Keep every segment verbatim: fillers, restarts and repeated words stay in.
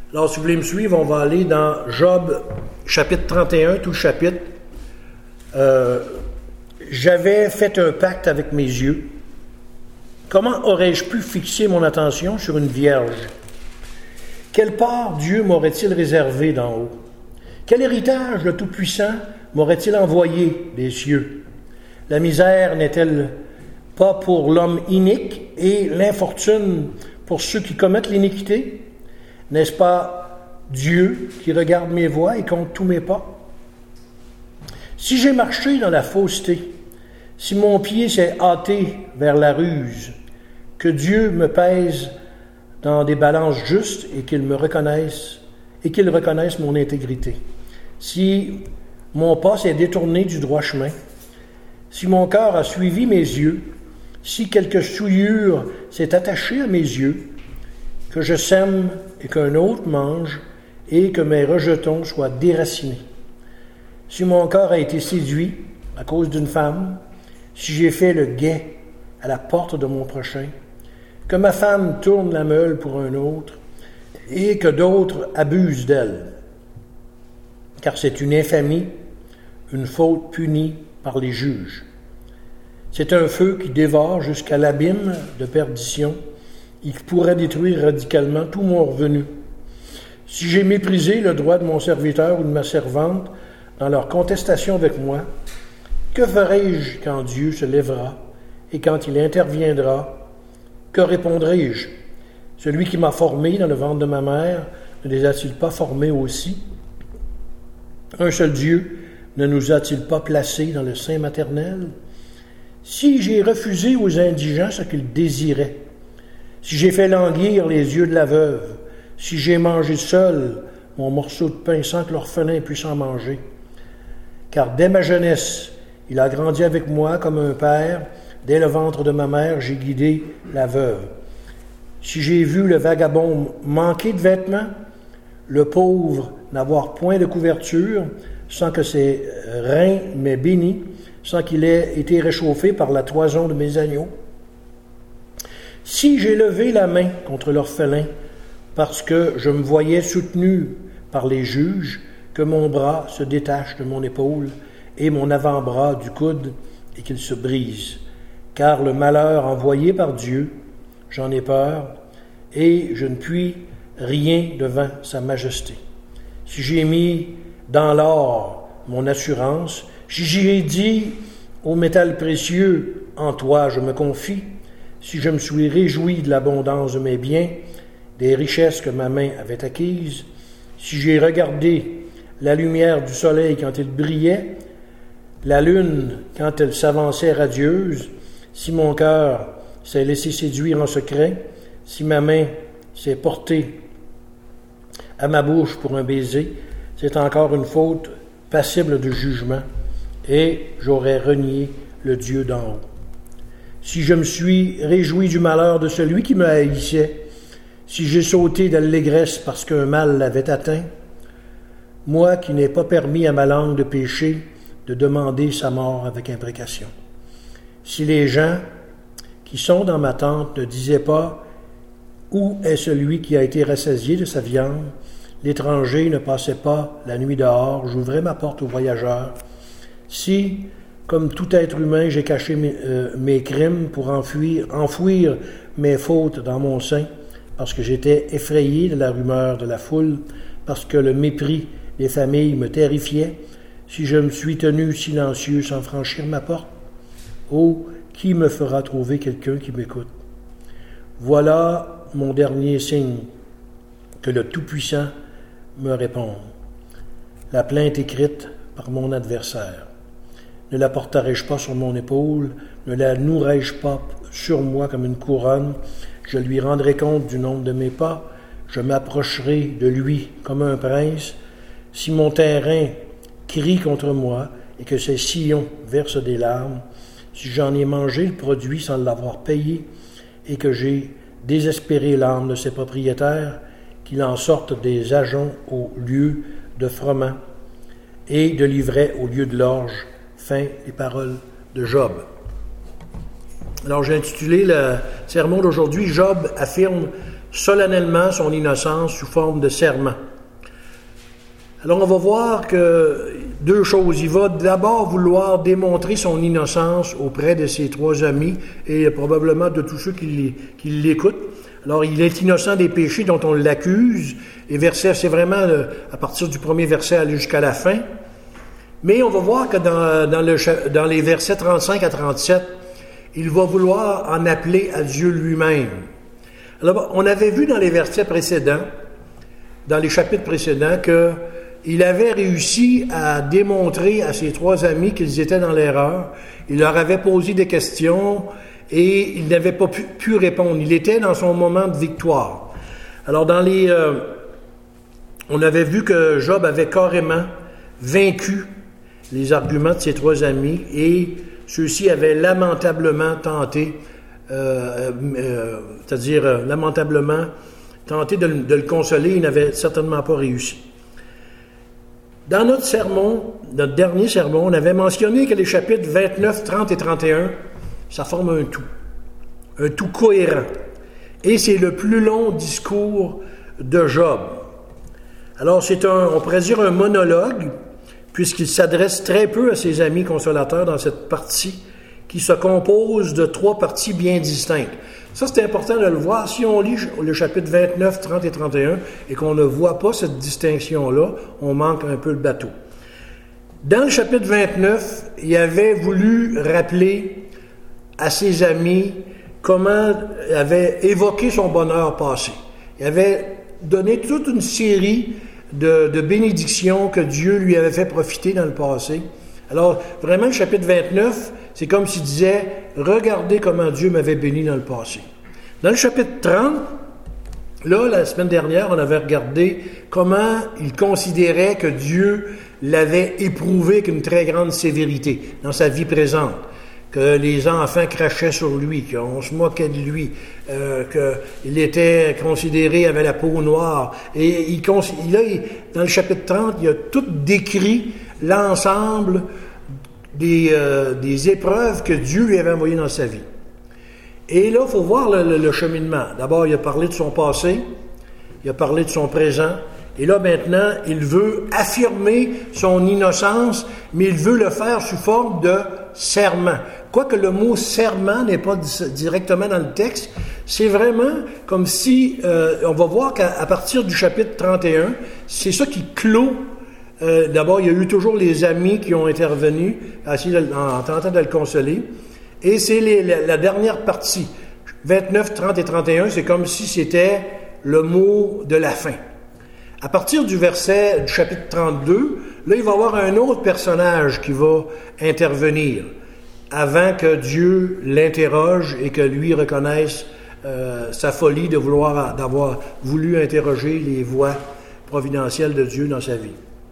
Alors, si vous voulez me suivre, on va aller dans Job, chapitre trente et un, tout le chapitre. Euh, J'avais fait un pacte avec mes yeux. Comment aurais-je pu fixer mon attention sur une vierge? Quelle part Dieu m'aurait-il réservé d'en haut? Quel héritage le Tout-Puissant m'aurait-il envoyé des cieux? La misère n'est-elle pas pour l'homme inique et l'infortune pour ceux qui commettent l'iniquité? N'est-ce pas Dieu qui regarde mes voies et compte tous mes pas? Si j'ai marché dans la fausseté, si mon pied s'est hâté vers la ruse, que Dieu me pèse dans des balances justes et qu'il me reconnaisse, et qu'il reconnaisse mon intégrité. Si mon pas s'est détourné du droit chemin, si mon cœur a suivi mes yeux, si quelque souillure s'est attachée à mes yeux, que je sème et qu'un autre mange, et que mes rejetons soient déracinés. Si mon cœur a été séduit à cause d'une femme, si j'ai fait le guet à la porte de mon prochain, que ma femme tourne la meule pour un autre, et que d'autres abusent d'elle, car c'est une infamie, une faute punie par les juges. C'est un feu qui dévore jusqu'à l'abîme de perdition et qui pourrait détruire radicalement tout mon revenu. Si j'ai méprisé le droit de mon serviteur ou de ma servante dans leur contestation avec moi, que ferai-je quand Dieu se lèvera et quand il interviendra? Que répondrai-je? Celui qui m'a formé dans le ventre de ma mère ne les a-t-il pas formés aussi? Un seul Dieu ne nous a-t-il pas placés dans le sein maternel? Si j'ai refusé aux indigents ce qu'ils désiraient, si j'ai fait languir les yeux de la veuve, si j'ai mangé seul mon morceau de pain sans que l'orphelin puisse en manger, car dès ma jeunesse, il a grandi avec moi comme un père, dès le ventre de ma mère, j'ai guidé la veuve. Si j'ai vu le vagabond manquer de vêtements, le pauvre n'avoir point de couverture, sans que ses reins m'aient béni, sans qu'il ait été réchauffé par la toison de mes agneaux. Si j'ai levé la main contre l'orphelin, parce que je me voyais soutenu par les juges, que mon bras se détache de mon épaule et mon avant-bras du coude et qu'il se brise. Car le malheur envoyé par Dieu, j'en ai peur, et je ne puis rien devant sa majesté. Si j'ai mis dans l'or mon assurance, si j'ai dit au métal précieux, en toi je me confie, si je me suis réjoui de l'abondance de mes biens, des richesses que ma main avait acquises, si j'ai regardé la lumière du soleil quand il brillait, la lune quand elle s'avançait radieuse, si mon cœur s'est laissé séduire en secret, si ma main s'est portée à ma bouche pour un baiser, c'est encore une faute passible de jugement, et j'aurais renié le Dieu d'en haut. Si je me suis réjoui du malheur de celui qui me haïssait, si j'ai sauté d'allégresse parce qu'un mal l'avait atteint, moi qui n'ai pas permis à ma langue de pécher, de demander sa mort avec imprécation. Si les gens qui sont dans ma tente ne disaient pas « Où est celui qui a été rassasié de sa viande ?» L'étranger ne passait pas la nuit dehors, j'ouvrais ma porte aux voyageurs. Si, comme tout être humain, j'ai caché mes, euh, mes crimes pour enfuir, enfouir mes fautes dans mon sein, parce que j'étais effrayé de la rumeur de la foule, parce que le mépris des familles me terrifiait, si je me suis tenu silencieux sans franchir ma porte, oh, qui me fera trouver quelqu'un qui m'écoute? Voilà mon dernier signe, que le Tout-Puissant me réponde. La plainte écrite par mon adversaire. Ne la porterai-je pas sur mon épaule? Ne la nouerai-je pas sur moi comme une couronne? Je lui rendrai compte du nombre de mes pas. Je m'approcherai de lui comme un prince. Si mon terrain crie contre moi et que ses sillons versent des larmes, si j'en ai mangé le produit sans l'avoir payé et que j'ai désespéré l'âme de ses propriétaires, qu'il en sorte des ajoncs au lieu de froment et de l'ivraie au lieu de l'orge. Fin des paroles de Job. Alors j'ai intitulé le sermon d'aujourd'hui « Job affirme solennellement son innocence sous forme de serment. Alors on va voir que deux choses. Il va d'abord vouloir démontrer son innocence auprès de ses trois amis et probablement de tous ceux qui, qui l'écoutent. Alors il est innocent des péchés dont on l'accuse. Les versets, c'est vraiment à partir du premier verset aller jusqu'à la fin. Mais on va voir que dans, dans, le, dans les versets trente-cinq à trente-sept, il va vouloir en appeler à Dieu lui-même. Alors on avait vu dans les versets précédents, dans les chapitres précédents, que il avait réussi à démontrer à ses trois amis qu'ils étaient dans l'erreur. Il leur avait posé des questions et il n'avait pas pu, pu répondre. Il était dans son moment de victoire. Alors, dans les, euh, on avait vu que Job avait carrément vaincu les arguments de ses trois amis et ceux-ci avaient lamentablement tenté, euh, euh, c'est-à-dire euh, lamentablement tenté de, de le consoler. Il n'avait certainement pas réussi. Dans notre sermon, notre dernier sermon, on avait mentionné que les chapitres vingt-neuf, trente et trente et un, ça forme un tout, un tout cohérent. Et c'est le plus long discours de Job. Alors c'est un, on pourrait dire un monologue, puisqu'il s'adresse très peu à ses amis consolateurs dans cette partie, qui se compose de trois parties bien distinctes. Ça, c'est important de le voir. Si on lit le chapitre vingt-neuf, trente et trente et un et qu'on ne voit pas cette distinction-là, on manque un peu le bateau. Dans le chapitre vingt-neuf, il avait voulu rappeler à ses amis comment il avait évoqué son bonheur passé. Il avait donné toute une série de, de bénédictions que Dieu lui avait fait profiter dans le passé. Alors, vraiment, le chapitre vingt-neuf, c'est comme s'il disait « Regardez comment Dieu m'avait béni dans le passé ». Dans le chapitre trente, là, la semaine dernière, on avait regardé comment il considérait que Dieu l'avait éprouvé avec une très grande sévérité dans sa vie présente, que les enfants crachaient sur lui, qu'on se moquait de lui, euh, qu'il était considéré, avait la peau noire. Et il, là, il, dans le chapitre trente, il a tout décrit l'ensemble des, euh, des épreuves que Dieu lui avait envoyées dans sa vie. Et là, il faut voir le, le, le cheminement. D'abord, il a parlé de son passé, il a parlé de son présent, et là, maintenant, il veut affirmer son innocence, mais il veut le faire sous forme de serment. Quoique le mot serment n'est pas directement dans le texte, c'est vraiment comme si, euh, on va voir qu'à à partir du chapitre trente et un, c'est ça qui clôt. Euh, d'abord, il y a eu toujours les amis qui ont intervenu en, en tentant de le consoler. Et c'est les, la, la dernière partie, vingt-neuf, trente et trente et un, c'est comme si c'était le mot de la fin. À partir du verset du chapitre trente-deux, là, il va y avoir un autre personnage qui va intervenir avant que Dieu l'interroge et que lui reconnaisse euh, sa folie de vouloir, d'avoir voulu interroger les voies providentielles de Dieu dans sa vie.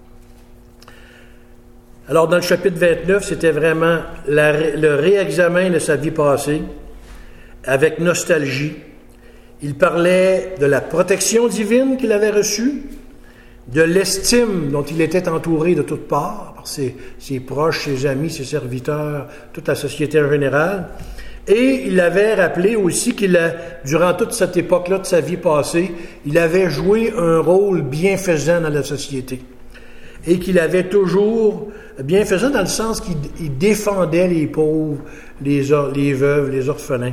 Alors, dans le chapitre vingt-neuf, c'était vraiment la, le réexamen de sa vie passée avec nostalgie. Il parlait de la protection divine qu'il avait reçue, de l'estime dont il était entouré de toutes parts, par ses, ses proches, ses amis, ses serviteurs, toute la société en général. Et il avait rappelé aussi qu'il a, durant toute cette époque-là de sa vie passée, il avait joué un rôle bienfaisant dans la société. Et qu'il avait toujours, bienfaisant dans le sens qu'il il défendait les pauvres, les, les veuves, les orphelins.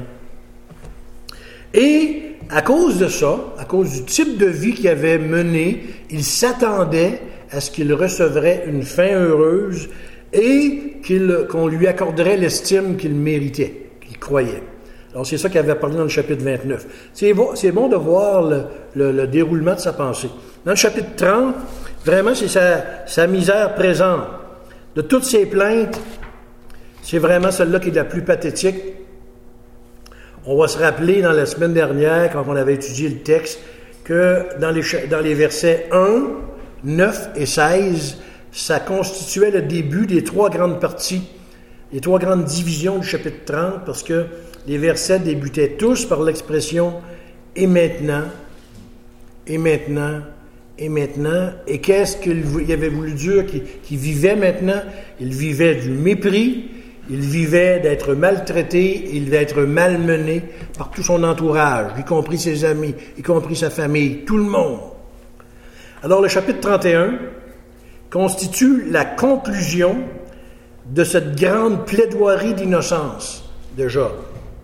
Et à cause de ça, à cause du type de vie qu'il avait mené, il s'attendait à ce qu'il recevrait une fin heureuse et qu'il, qu'on lui accorderait l'estime qu'il méritait, qu'il croyait. Alors c'est ça qu'il avait parlé dans le chapitre vingt-neuf. C'est bon, c'est bon de voir le, le, le déroulement de sa pensée. Dans le chapitre trente, vraiment c'est sa, sa misère présente. De toutes ses plaintes, c'est vraiment celle-là qui est la plus pathétique. On va se rappeler dans la semaine dernière, quand on avait étudié le texte, que dans les, dans les versets un, neuf et seize, ça constituait le début des trois grandes parties, les trois grandes divisions du chapitre trente, parce que les versets débutaient tous par l'expression « et maintenant »,« et maintenant », et maintenant. Et qu'est-ce qu'il avait voulu dire qu'il, qu'il vivait maintenant? Il vivait du mépris, il vivait d'être maltraité, il devait être malmené par tout son entourage, y compris ses amis, y compris sa famille, tout le monde. Alors le chapitre trente et un constitue la conclusion de cette grande plaidoirie d'innocence de Job.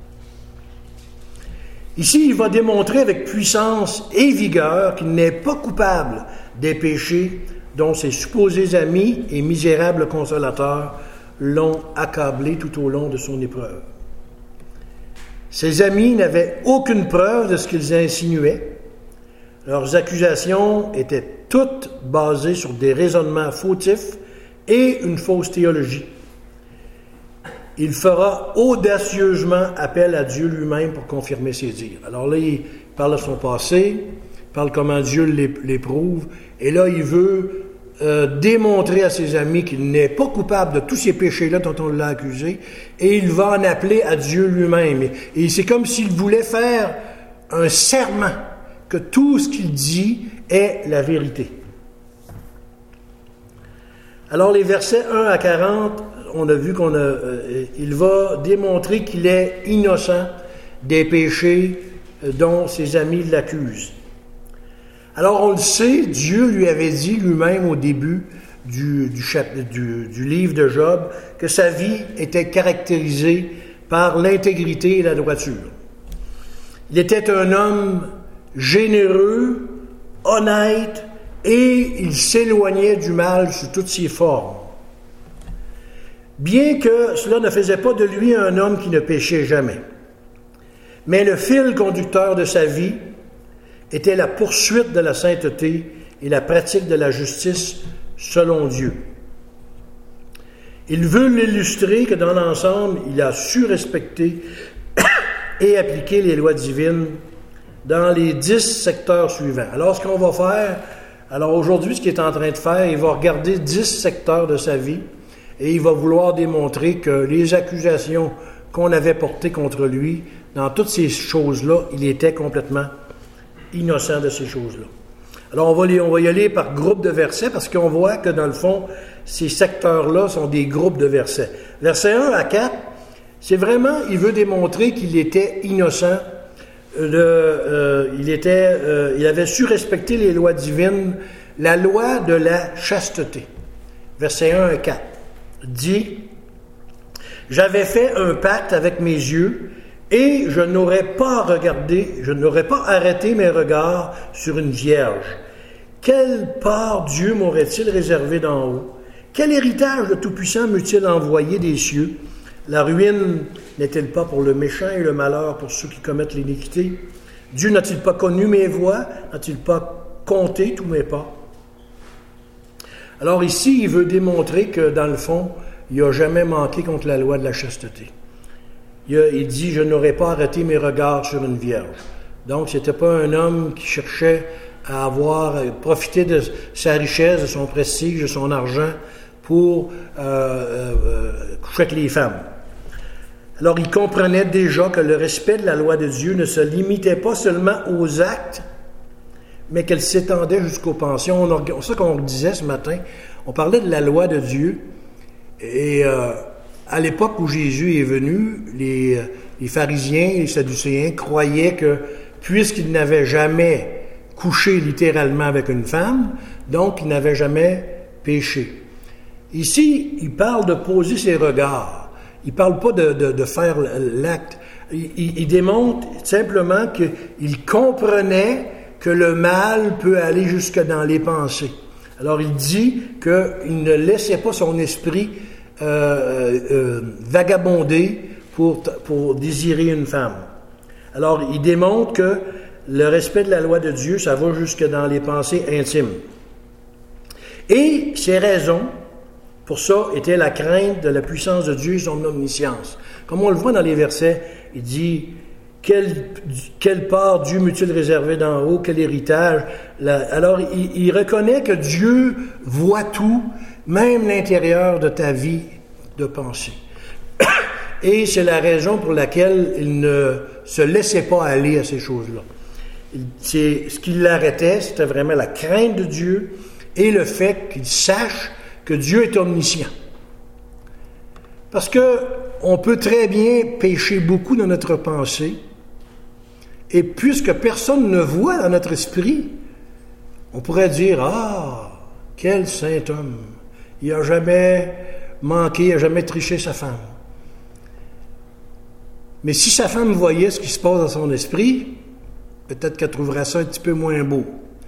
Ici, il va démontrer avec puissance et vigueur qu'il n'est pas coupable des péchés dont ses supposés amis et misérables consolateurs l'ont accablé tout au long de son épreuve. Ses amis n'avaient aucune preuve de ce qu'ils insinuaient. Leurs accusations étaient toutes basées sur des raisonnements fautifs et une fausse théologie. Il fera audacieusement appel à Dieu lui-même pour confirmer ses dires. Alors là, il parle de son passé, il parle comment Dieu l'éprouve, et là, il veut euh, démontrer à ses amis qu'il n'est pas coupable de tous ces péchés-là dont on l'a accusé, et il va en appeler à Dieu lui-même. Et, et c'est comme s'il voulait faire un serment que tout ce qu'il dit est la vérité. Alors, les versets un à quarante, on a vu qu'on a, euh, il va démontrer qu'il est innocent des péchés dont ses amis l'accusent. Alors, on le sait, Dieu lui avait dit lui-même au début du, du, chap- du, du livre de Job que sa vie était caractérisée par l'intégrité et la droiture. Il était un homme généreux, honnête, et il s'éloignait du mal sous toutes ses formes. Bien que cela ne faisait pas de lui un homme qui ne péchait jamais. Mais le fil conducteur de sa vie était la poursuite de la sainteté et la pratique de la justice selon Dieu. Il veut l'illustrer que dans l'ensemble, il a su respecter et appliquer les lois divines dans les dix secteurs suivants. Alors, ce qu'on va faire, alors aujourd'hui, ce qu'il est en train de faire, il va regarder dix secteurs de sa vie et il va vouloir démontrer que les accusations qu'on avait portées contre lui, dans toutes ces choses-là, il était complètement innocent de ces choses-là. Alors, on va, les, on va y aller par groupe de versets parce qu'on voit que, dans le fond, ces secteurs-là sont des groupes de versets. Versets un à quatre, c'est vraiment, il veut démontrer qu'il était innocent. De, euh, il, était, euh, il avait su respecter les lois divines, la loi de la chasteté. Versets un à quatre dit « J'avais fait un pacte avec mes yeux et je n'aurais pas regardé, je n'aurais pas arrêté mes regards sur une vierge. Quelle part Dieu m'aurait-il réservé d'en haut? Quel héritage le Tout-Puissant m'eût-il envoyé des cieux? La ruine n'est-elle pas pour le méchant et le malheur pour ceux qui commettent l'iniquité? Dieu n'a-t-il pas connu mes voies? N'a-t-il pas compté tous mes pas? » Alors ici, il veut démontrer que, dans le fond, il n'a jamais manqué contre la loi de la chasteté. Il, a, il dit « Je n'aurais pas arrêté mes regards sur une vierge. » Donc, ce n'était pas un homme qui cherchait à avoir, à profiter de sa richesse, de son prestige, de son argent pour euh, euh, coucher avec les femmes. Alors, il comprenait déjà que le respect de la loi de Dieu ne se limitait pas seulement aux actes, mais qu'elle s'étendait jusqu'aux pensées. C'est ça qu'on disait ce matin. On parlait de la loi de Dieu. Et euh, à l'époque où Jésus est venu, les, les pharisiens, les sadducéens croyaient que, puisqu'ils n'avaient jamais couché littéralement avec une femme, donc ils n'avaient jamais péché. Ici, il parle de poser ses regards. Il ne parle pas de, de, de faire l'acte. Il, il, il démontre simplement qu'il comprenait que le mal peut aller jusque dans les pensées. Alors, il dit qu'il ne laissait pas son esprit euh, euh, vagabonder pour, pour désirer une femme. Alors, il démontre que le respect de la loi de Dieu, ça va jusque dans les pensées intimes. Et ses raisons pour ça était la crainte de la puissance de Dieu et son omniscience. Comme on le voit dans les versets, il dit quelle, quelle part Dieu m'eût-il réservé d'en haut, quel héritage. La, alors il, il reconnaît que Dieu voit tout, même l'intérieur de ta vie de pensée. Et c'est la raison pour laquelle il ne se laissait pas aller à ces choses-là. Il, c'est, ce qui l'arrêtait, c'était vraiment la crainte de Dieu et le fait qu'il sache que Dieu est omniscient. Parce que on peut très bien pécher beaucoup dans notre pensée, et puisque personne ne voit dans notre esprit, on pourrait dire, ah, quel saint homme, il n'a jamais manqué, il n'a jamais triché sa femme. Mais si sa femme voyait ce qui se passe dans son esprit, peut-être qu'elle trouverait ça un petit peu moins beau.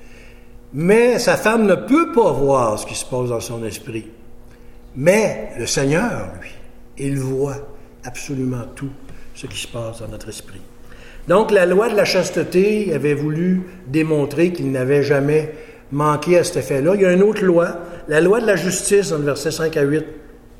Mais sa femme ne peut pas voir ce qui se passe dans son esprit. Mais le Seigneur, lui, il voit absolument tout ce qui se passe dans notre esprit. Donc, la loi de la chasteté avait voulu démontrer qu'il n'avait jamais manqué à cet effet-là. Il y a une autre loi, la loi de la justice, dans le verset cinq à huit.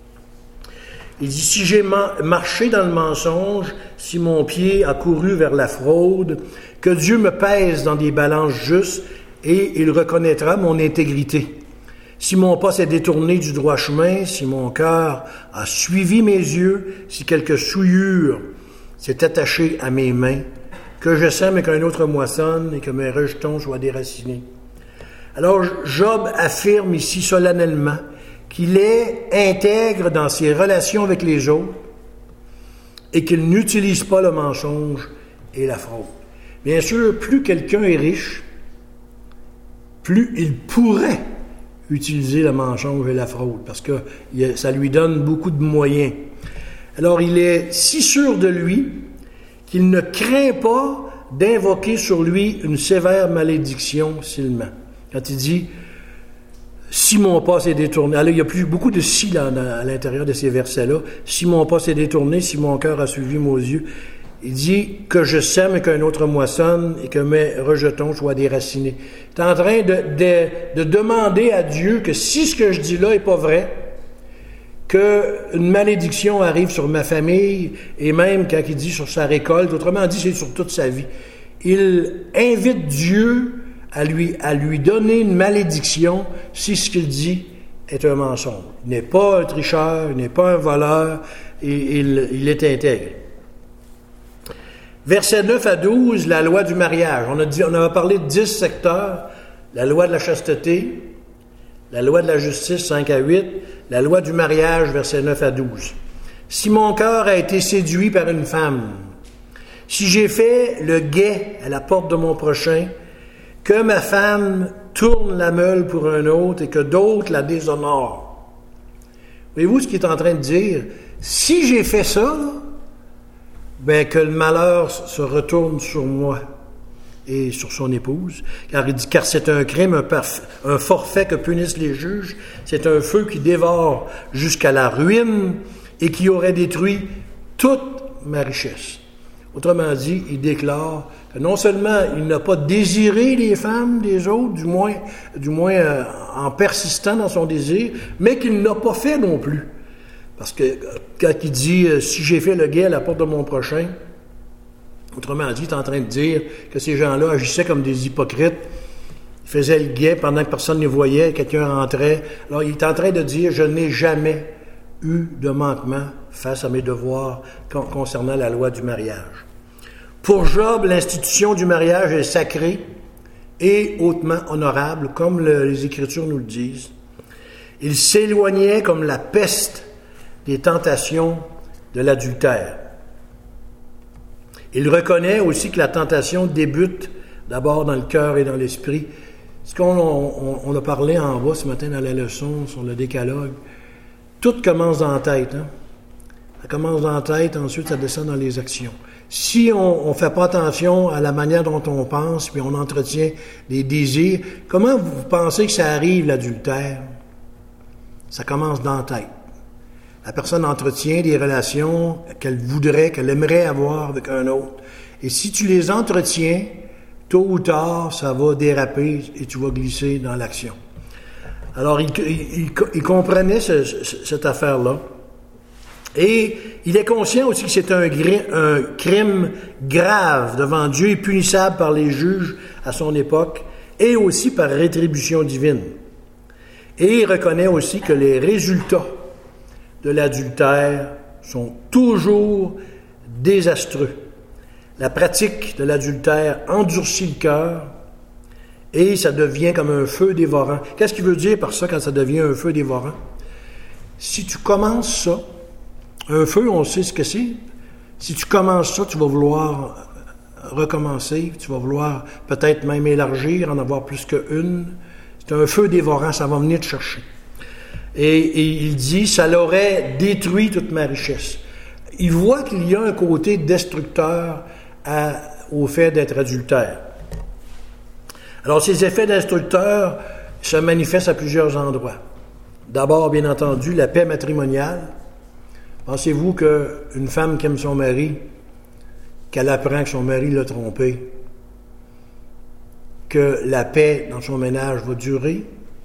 Il dit, « Si j'ai marché dans le mensonge, si mon pied a couru vers la fraude, que Dieu me pèse dans des balances justes et il reconnaîtra mon intégrité. Si mon pas s'est détourné du droit chemin, si mon cœur a suivi mes yeux, si quelque souillure s'est attachée à mes mains, que je sème et qu'un autre moissonne et que mes rejetons soient déracinés. » Alors Job affirme ici solennellement qu'il est intègre dans ses relations avec les autres et qu'il n'utilise pas le mensonge et la fraude. Bien sûr, plus quelqu'un est riche, plus il pourrait utiliser le mensonge et la fraude, parce que ça lui donne beaucoup de moyens. Alors, il est si sûr de lui qu'il ne craint pas d'invoquer sur lui une sévère malédiction s'il ment. Quand il dit « Si mon pas s'est détourné », alors il y a plus, beaucoup de « si » là, à l'intérieur de ces versets-là. « Si mon pas s'est détourné, si mon cœur a suivi mes yeux », il dit que je sème et qu'un autre moissonne et que mes rejetons soient déracinés. Il est en train de, de, de demander à Dieu que si ce que je dis là n'est pas vrai, qu'une malédiction arrive sur ma famille et même quand il dit sur sa récolte, autrement dit c'est sur toute sa vie. Il invite Dieu à lui, à lui donner une malédiction si ce qu'il dit est un mensonge. Il n'est pas un tricheur, il n'est pas un voleur, et il, il est intègre. Versets neuf à douze, la loi du mariage. On a, dit, on a parlé de dix secteurs. La loi de la chasteté, la loi de la justice, cinq à huit, la loi du mariage, versets neuf à douze. Si mon cœur a été séduit par une femme, si j'ai fait le guet à la porte de mon prochain, que ma femme tourne la meule pour un autre et que d'autres la déshonorent. Voyez-vous ce qu'il est en train de dire? Si j'ai fait ça, là, ben que le malheur se retourne sur moi et sur son épouse. Car il dit, car c'est un crime, un, parf- un forfait que punissent les juges. C'est un feu qui dévore jusqu'à la ruine et qui aurait détruit toute ma richesse. Autrement dit, il déclare que non seulement il n'a pas désiré les femmes des autres, du moins, du moins euh, en persistant dans son désir, mais qu'il n'a pas fait non plus. Parce que quand il dit euh, « si j'ai fait le guet à la porte de mon prochain », autrement dit, il est en train de dire que ces gens-là agissaient comme des hypocrites. Ils faisaient le guet pendant que personne ne les voyait, quelqu'un rentrait. Alors il est en train de dire « je n'ai jamais eu de manquement face à mes devoirs concernant la loi du mariage ». Pour Job, l'institution du mariage est sacrée et hautement honorable, comme le, les Écritures nous le disent. Il s'éloignait comme la peste des tentations de l'adultère. Il reconnaît aussi que la tentation débute d'abord dans le cœur et dans l'esprit. Ce qu'on on, on a parlé en bas ce matin dans la leçon sur le décalogue, tout commence dans la tête. Hein? Ça commence dans la tête, ensuite ça descend dans les actions. Si on ne fait pas attention à la manière dont on pense, puis on entretient des désirs, comment vous pensez que ça arrive, l'adultère? Ça commence dans la tête. La personne entretient des relations qu'elle voudrait, qu'elle aimerait avoir avec un autre. Et si tu les entretiens, tôt ou tard, ça va déraper et tu vas glisser dans l'action. Alors, il, il, il comprenait ce, ce, cette affaire-là. Et il est conscient aussi que c'est un, un crime grave devant Dieu et punissable par les juges à son époque et aussi par rétribution divine. Et il reconnaît aussi que les résultats de l'adultère sont toujours désastreux. La pratique de l'adultère endurcit le cœur et ça devient comme un feu dévorant. Qu'est-ce qu'il veut dire par ça quand ça devient un feu dévorant? Si tu commences ça, Un feu, on sait ce que c'est. Si tu commences ça, tu vas vouloir recommencer, tu vas vouloir peut-être même élargir, en avoir plus qu'une. C'est un feu dévorant, ça va venir te chercher. Et, et il dit, ça l'aurait détruit toute ma richesse. Il voit qu'il y a un côté destructeur à, au fait d'être adultère. Alors, ces effets destructeurs se manifestent à plusieurs endroits. D'abord, bien entendu, la paix matrimoniale. Pensez-vous qu'une femme qui aime son mari, qu'elle apprend que son mari l'a trompé, que la paix dans son ménage va durer?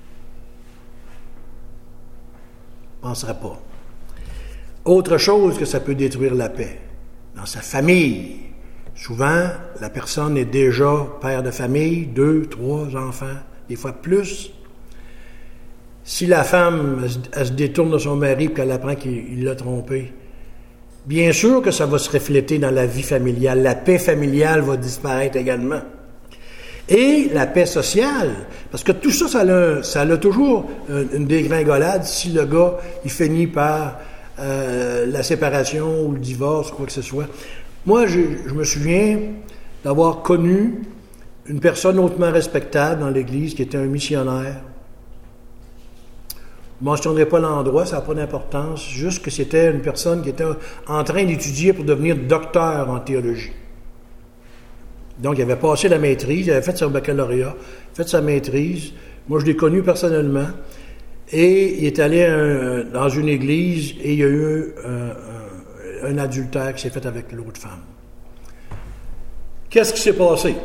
Je ne penserais pas. Autre chose que ça peut détruire la paix, dans sa famille. Souvent, la personne est déjà père de famille, deux, trois enfants, des fois plus. Si la femme, elle, elle se détourne de son mari et qu'elle apprend qu'il l'a trompé, bien sûr que ça va se refléter dans la vie familiale. La paix familiale va disparaître également. Et la paix sociale, parce que tout ça, ça a, ça a toujours une dégringolade si le gars, il finit par euh, la séparation ou le divorce, quoi que ce soit. Moi, je, je me souviens d'avoir connu une personne hautement respectable dans l'Église qui était un missionnaire. Je ne mentionnerai pas l'endroit, ça n'a pas d'importance, juste que c'était une personne qui était en train d'étudier pour devenir docteur en théologie. Donc, il avait passé la maîtrise, il avait fait son baccalauréat, fait sa maîtrise. Moi, je l'ai connu personnellement. Et il est allé un, dans une église et il y a eu un, un, un adultère qui s'est fait avec l'autre femme. Qu'est-ce qui s'est passé?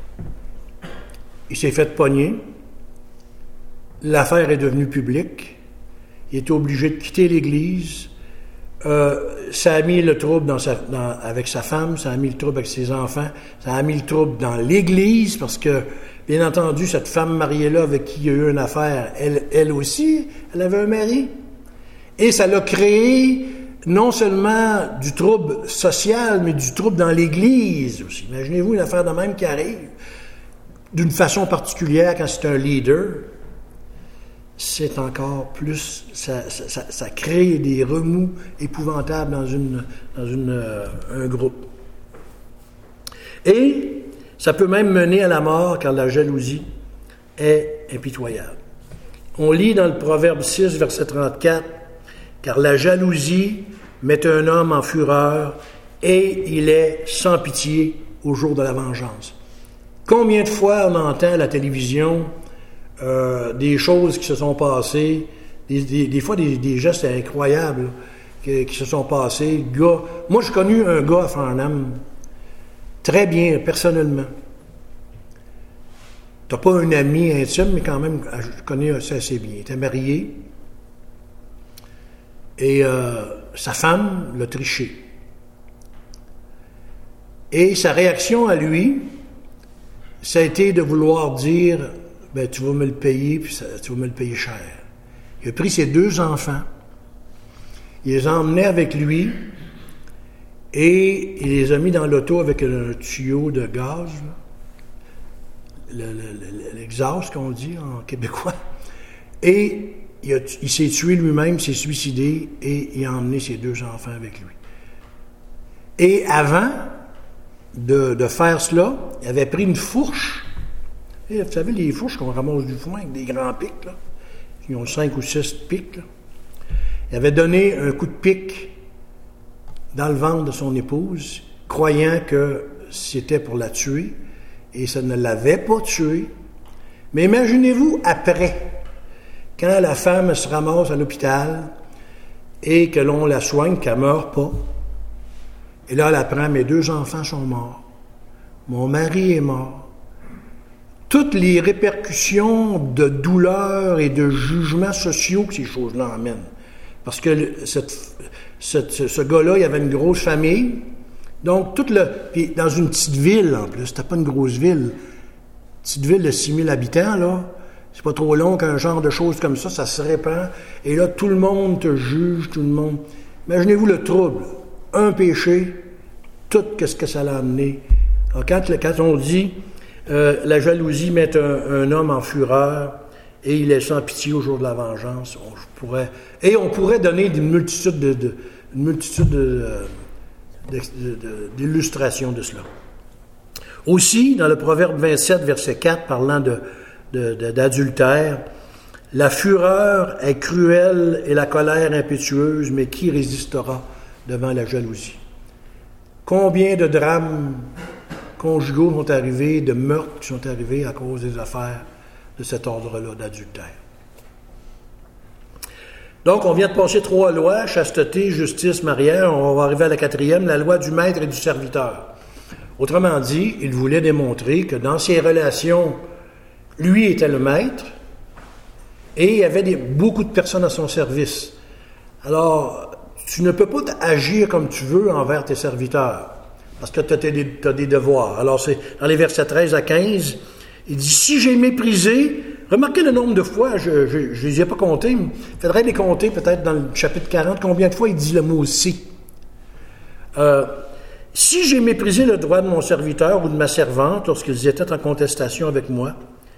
Il s'est fait pogner. L'affaire est devenue publique. Il était obligé de quitter l'église. Euh, ça a mis le trouble dans sa, dans, avec sa femme, ça a mis le trouble avec ses enfants, ça a mis le trouble dans l'église parce que, bien entendu, cette femme mariée-là avec qui il y a eu une affaire, elle, elle aussi, elle avait un mari. Et ça l'a créé non seulement du trouble social, mais du trouble dans l'église aussi. Imaginez-vous une affaire de même qui arrive d'une façon particulière quand c'est un leader. C'est encore plus, ça, ça, ça crée des remous épouvantables dans, une, dans une, euh, un groupe. Et ça peut même mener à la mort car la jalousie est impitoyable. On lit dans le Proverbe six, verset trente-quatre, « Car la jalousie met un homme en fureur et il est sans pitié au jour de la vengeance. » Combien de fois on entend à la télévision Euh, des choses qui se sont passées, des, des, des fois des, des gestes incroyables qui, qui se sont passés. Gars, moi, j'ai connu un gars à Farnham, très bien, personnellement. T'as pas un ami intime, mais quand même, je connais ça assez bien. Il était marié et euh, sa femme l'a triché. Et sa réaction à lui, ça a été de vouloir dire ben tu vas me le payer, puis ça, tu vas me le payer cher. Il a pris ses deux enfants, il les a emmenés avec lui, et il les a mis dans l'auto avec un tuyau de gaz, le, le, le, l'exhaust qu'on dit en québécois, et il, a, il s'est tué lui-même, il s'est suicidé, et il a emmené ses deux enfants avec lui. Et avant de, de faire cela, il avait pris une fourche. Et vous savez, les fourches qu'on ramasse du foin avec des grands pics, là. Ils ont cinq ou six pics, là. Il avait donné un coup de pic dans le ventre de son épouse, croyant que c'était pour la tuer, et ça ne l'avait pas tuée. Mais imaginez-vous après, quand la femme se ramasse à l'hôpital et que l'on la soigne, qu'elle ne meurt pas, et là, elle apprend, mes deux enfants sont morts, mon mari est mort. Toutes les répercussions de douleur et de jugements sociaux que ces choses-là emmènent. Parce que cette, cette, ce gars-là, il avait une grosse famille. Donc, toute le, puis dans une petite ville, en plus, c'était pas une grosse ville. Petite ville de six mille habitants, là. C'est pas trop long qu'un genre de choses comme ça, ça se répand. Et là, tout le monde te juge, tout le monde. Imaginez-vous le trouble. Un péché, tout ce que ça l'a amené. Alors, quand, quand on dit... Euh, la jalousie met un, un homme en fureur et il est sans pitié au jour de la vengeance. On pourrait, et on pourrait donner une multitude de, de, une multitude de, de, de, d'illustrations de cela. Aussi, dans le Proverbe vingt-sept, verset quatre, parlant de, de, de, d'adultère, « La fureur est cruelle et la colère impétueuse, mais qui résistera devant la jalousie? » Combien de drames conjugaux sont arrivés, de meurtres qui sont arrivés à cause des affaires de cet ordre-là d'adultère. Donc, on vient de passer trois lois, chasteté, justice, mariage. On va arriver à la quatrième, la loi du maître et du serviteur. Autrement dit, il voulait démontrer que dans ses relations, lui était le maître et il y avait des, beaucoup de personnes à son service. Alors, tu ne peux pas agir comme tu veux envers tes serviteurs parce que tu as, as des devoirs. Alors, c'est dans les versets treize à quinze, il dit « Si j'ai méprisé », remarquez le nombre de fois, je ne les ai pas comptés, mais il faudrait les compter peut-être dans le chapitre quarante, combien de fois il dit le mot « si euh, ». Si j'ai méprisé le droit de mon serviteur ou de ma servante lorsqu'ils étaient en contestation avec moi,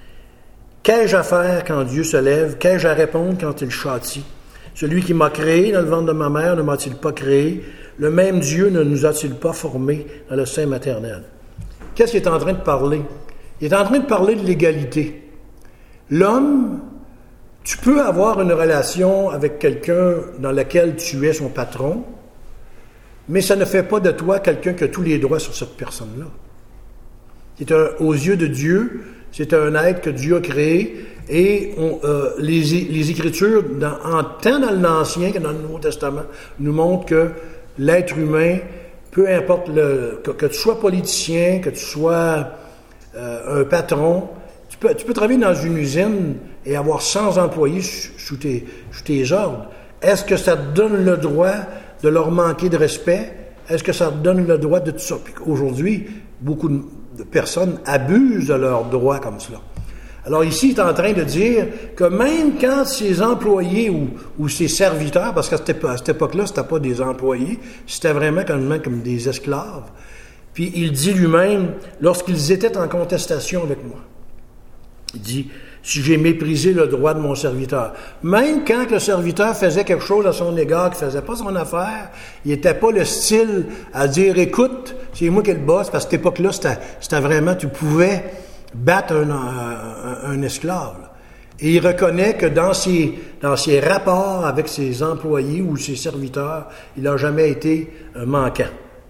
qu'ai-je à faire quand Dieu se lève? Qu'ai-je à répondre quand il châtie? Celui qui m'a créé dans le ventre de ma mère ne m'a-t-il pas créé? Le même Dieu ne nous a-t-il pas formés dans le sein maternel? Qu'est-ce qu'il est en train de parler? Il est en train de parler de l'égalité. L'homme, tu peux avoir une relation avec quelqu'un dans laquelle tu es son patron, mais ça ne fait pas de toi quelqu'un qui a tous les droits sur cette personne-là. C'est un, aux yeux de Dieu, c'est un être que Dieu a créé, et on, euh, les, les Écritures, dans, en, tant dans l'Ancien que dans le Nouveau Testament, nous montrent que l'être humain, peu importe le, que, que tu sois politicien, que tu sois euh, un patron, tu peux, tu peux travailler dans une usine et avoir cent employés sous tes, sous tes ordres. Est-ce que ça te donne le droit de leur manquer de respect? Est-ce que ça te donne le droit de tout ça? Puis aujourd'hui, beaucoup de personnes abusent de leurs droits comme cela. Alors ici, il est en train de dire que même quand ses employés ou, ou ses serviteurs, parce qu'à cette, à cette époque-là, c'était pas des employés, c'était vraiment comme, comme des esclaves. Puis il dit lui-même, lorsqu'ils étaient en contestation avec moi, il dit, si j'ai méprisé le droit de mon serviteur. Même quand le serviteur faisait quelque chose à son égard, qui ne faisait pas son affaire, il n'était pas le style à dire, écoute, c'est moi qui ai le boss, parce qu'à cette époque-là, c'était, c'était vraiment, tu pouvais battre un, un, un esclave. Et il reconnaît que dans ses, dans ses rapports avec ses employés ou ses serviteurs, il n'a jamais été manquant.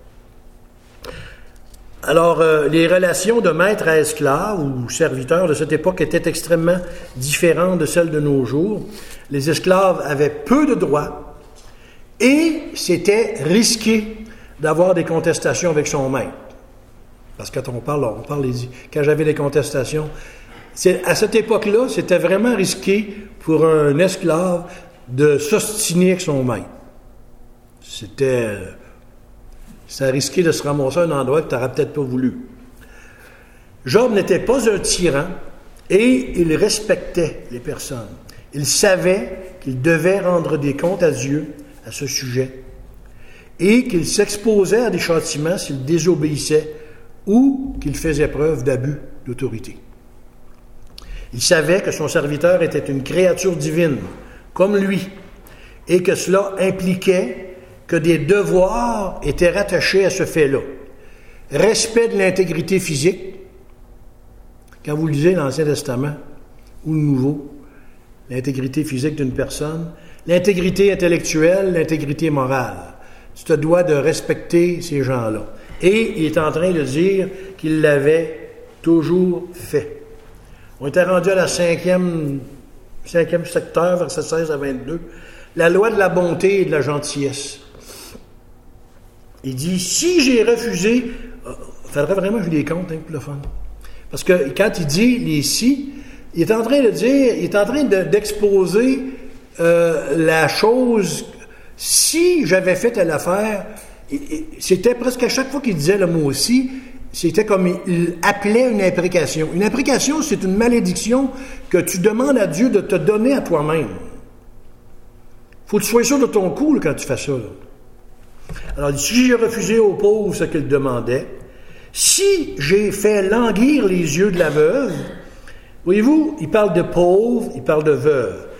Alors, euh, les relations de maître à esclave ou serviteur de cette époque étaient extrêmement différentes de celles de nos jours. Les esclaves avaient peu de droits et c'était risqué d'avoir des contestations avec son maître. Parce que quand on parle, on parle les, quand j'avais des contestations, c'est, à cette époque-là, c'était vraiment risqué pour un esclave de s'ostiner avec son maître. C'était... Ça risquait de se ramasser à un endroit que tu n'aurais peut-être pas voulu. Job n'était pas un tyran et il respectait les personnes. Il savait qu'il devait rendre des comptes à Dieu à ce sujet et qu'il s'exposait à des châtiments s'il désobéissait ou qu'il faisait preuve d'abus d'autorité. Il savait que son serviteur était une créature divine, comme lui, et que cela impliquait que des devoirs étaient rattachés à ce fait-là. Respect de l'intégrité physique. Quand vous lisez l'Ancien Testament ou le Nouveau, l'intégrité physique d'une personne, l'intégrité intellectuelle, l'intégrité morale. Tu te dois de respecter ces gens-là. Et il est en train de dire qu'il l'avait toujours fait. On était rendu à la cinquième, cinquième secteur, versets seize à vingt-deux. La loi de la bonté et de la gentillesse. Il dit, si j'ai refusé, il faudrait vraiment que je les compte, hein, pour le fun. Parce que quand il dit les si, il est en train de dire, il est en train de, d'exposer euh, la chose, si j'avais fait telle affaire, c'était presque à chaque fois qu'il disait le mot si, c'était comme il appelait une imprécation. Une imprécation, c'est une malédiction que tu demandes à Dieu de te donner à toi-même. Il faut que tu sois sûr de ton coup là, quand tu fais ça. Là. Alors, si j'ai refusé aux pauvres ce qu'ils demandaient, si j'ai fait languir les yeux de la veuve, voyez-vous, il parle de pauvre, il parle de veuve.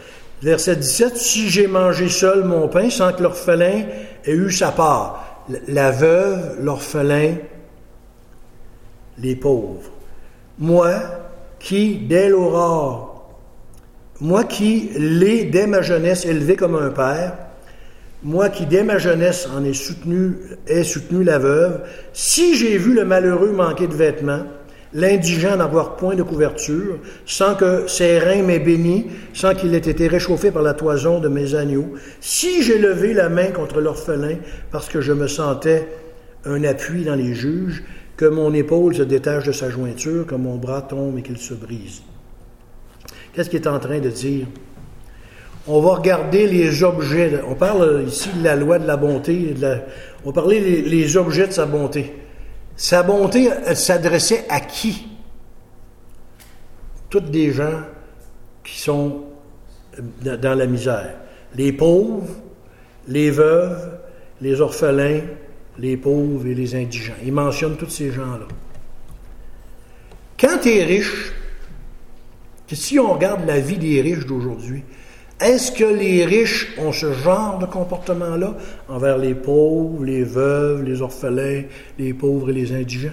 Verset dix-sept, « Si j'ai mangé seul mon pain sans que l'orphelin ait eu sa part. » La veuve, l'orphelin, les pauvres. Moi, qui, dès l'aurore, moi qui l'ai, dès ma jeunesse, élevé comme un père, moi qui, dès ma jeunesse, en ai soutenu, ai soutenu la veuve, si j'ai vu le malheureux manquer de vêtements, l'indigent n'avoir point de couverture, sans que ses reins m'aient béni, sans qu'il ait été réchauffé par la toison de mes agneaux, si j'ai levé la main contre l'orphelin, parce que je me sentais un appui dans les juges, que mon épaule se détache de sa jointure, que mon bras tombe et qu'il se brise. Qu'est-ce qu'il est en train de dire? On va regarder les objets. On parle ici de la loi de la bonté. De la, on va parler des les objets de sa bonté. Sa bonté, elle s'adressait à qui? Toutes des gens qui sont dans la misère. Les pauvres, les veuves, les orphelins, les pauvres et les indigents. Il mentionne tous ces gens-là. Quand tu es riche, si on regarde la vie des riches d'aujourd'hui, est-ce que les riches ont ce genre de comportement-là envers les pauvres, les veuves, les orphelins, les pauvres et les indigents?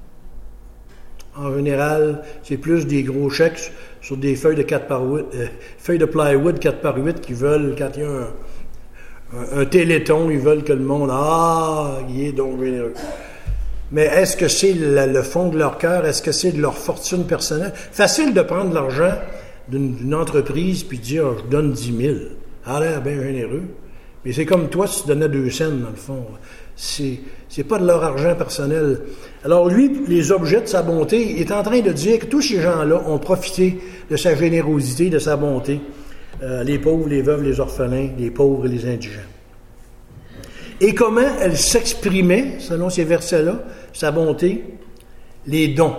En général, c'est plus des gros chèques sur des feuilles de quatre par huit, euh, feuilles de plywood quatre par huit qui veulent, quand il y a un, un, un téléthon, ils veulent que le monde, ah, il est donc généreux. Mais est-ce que c'est le, le fond de leur cœur? Est-ce que c'est de leur fortune personnelle? Facile de prendre l'argent d'une, d'une entreprise puis de dire oh, « je donne dix mille ». Ça a l'air bien généreux. Mais c'est comme toi si tu donnais deux cents, dans le fond. C'est, c'est pas de leur argent personnel. Alors lui, les objets de sa bonté, il est en train de dire que tous ces gens-là ont profité de sa générosité, de sa bonté. Euh, les pauvres, les veuves, les orphelins, les pauvres et les indigents. Et comment elle s'exprimait, selon ces versets-là, sa bonté? Les dons,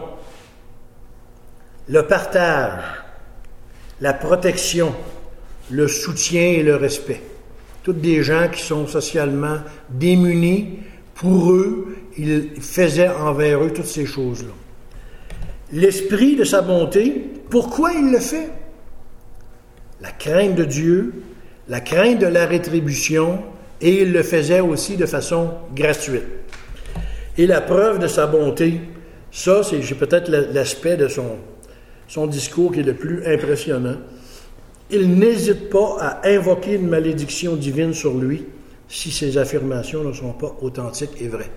le partage, la protection, le soutien et le respect. Toutes des gens qui sont socialement démunis, pour eux, il faisait envers eux toutes ces choses-là. L'esprit de sa bonté, pourquoi il le fait? La crainte de Dieu, la crainte de la rétribution, et il le faisait aussi de façon gratuite. Et la preuve de sa bonté, ça, c'est, c'est peut-être l'aspect de son, son discours qui est le plus impressionnant. Il n'hésite pas à invoquer une malédiction divine sur lui si ses affirmations ne sont pas authentiques et vraies.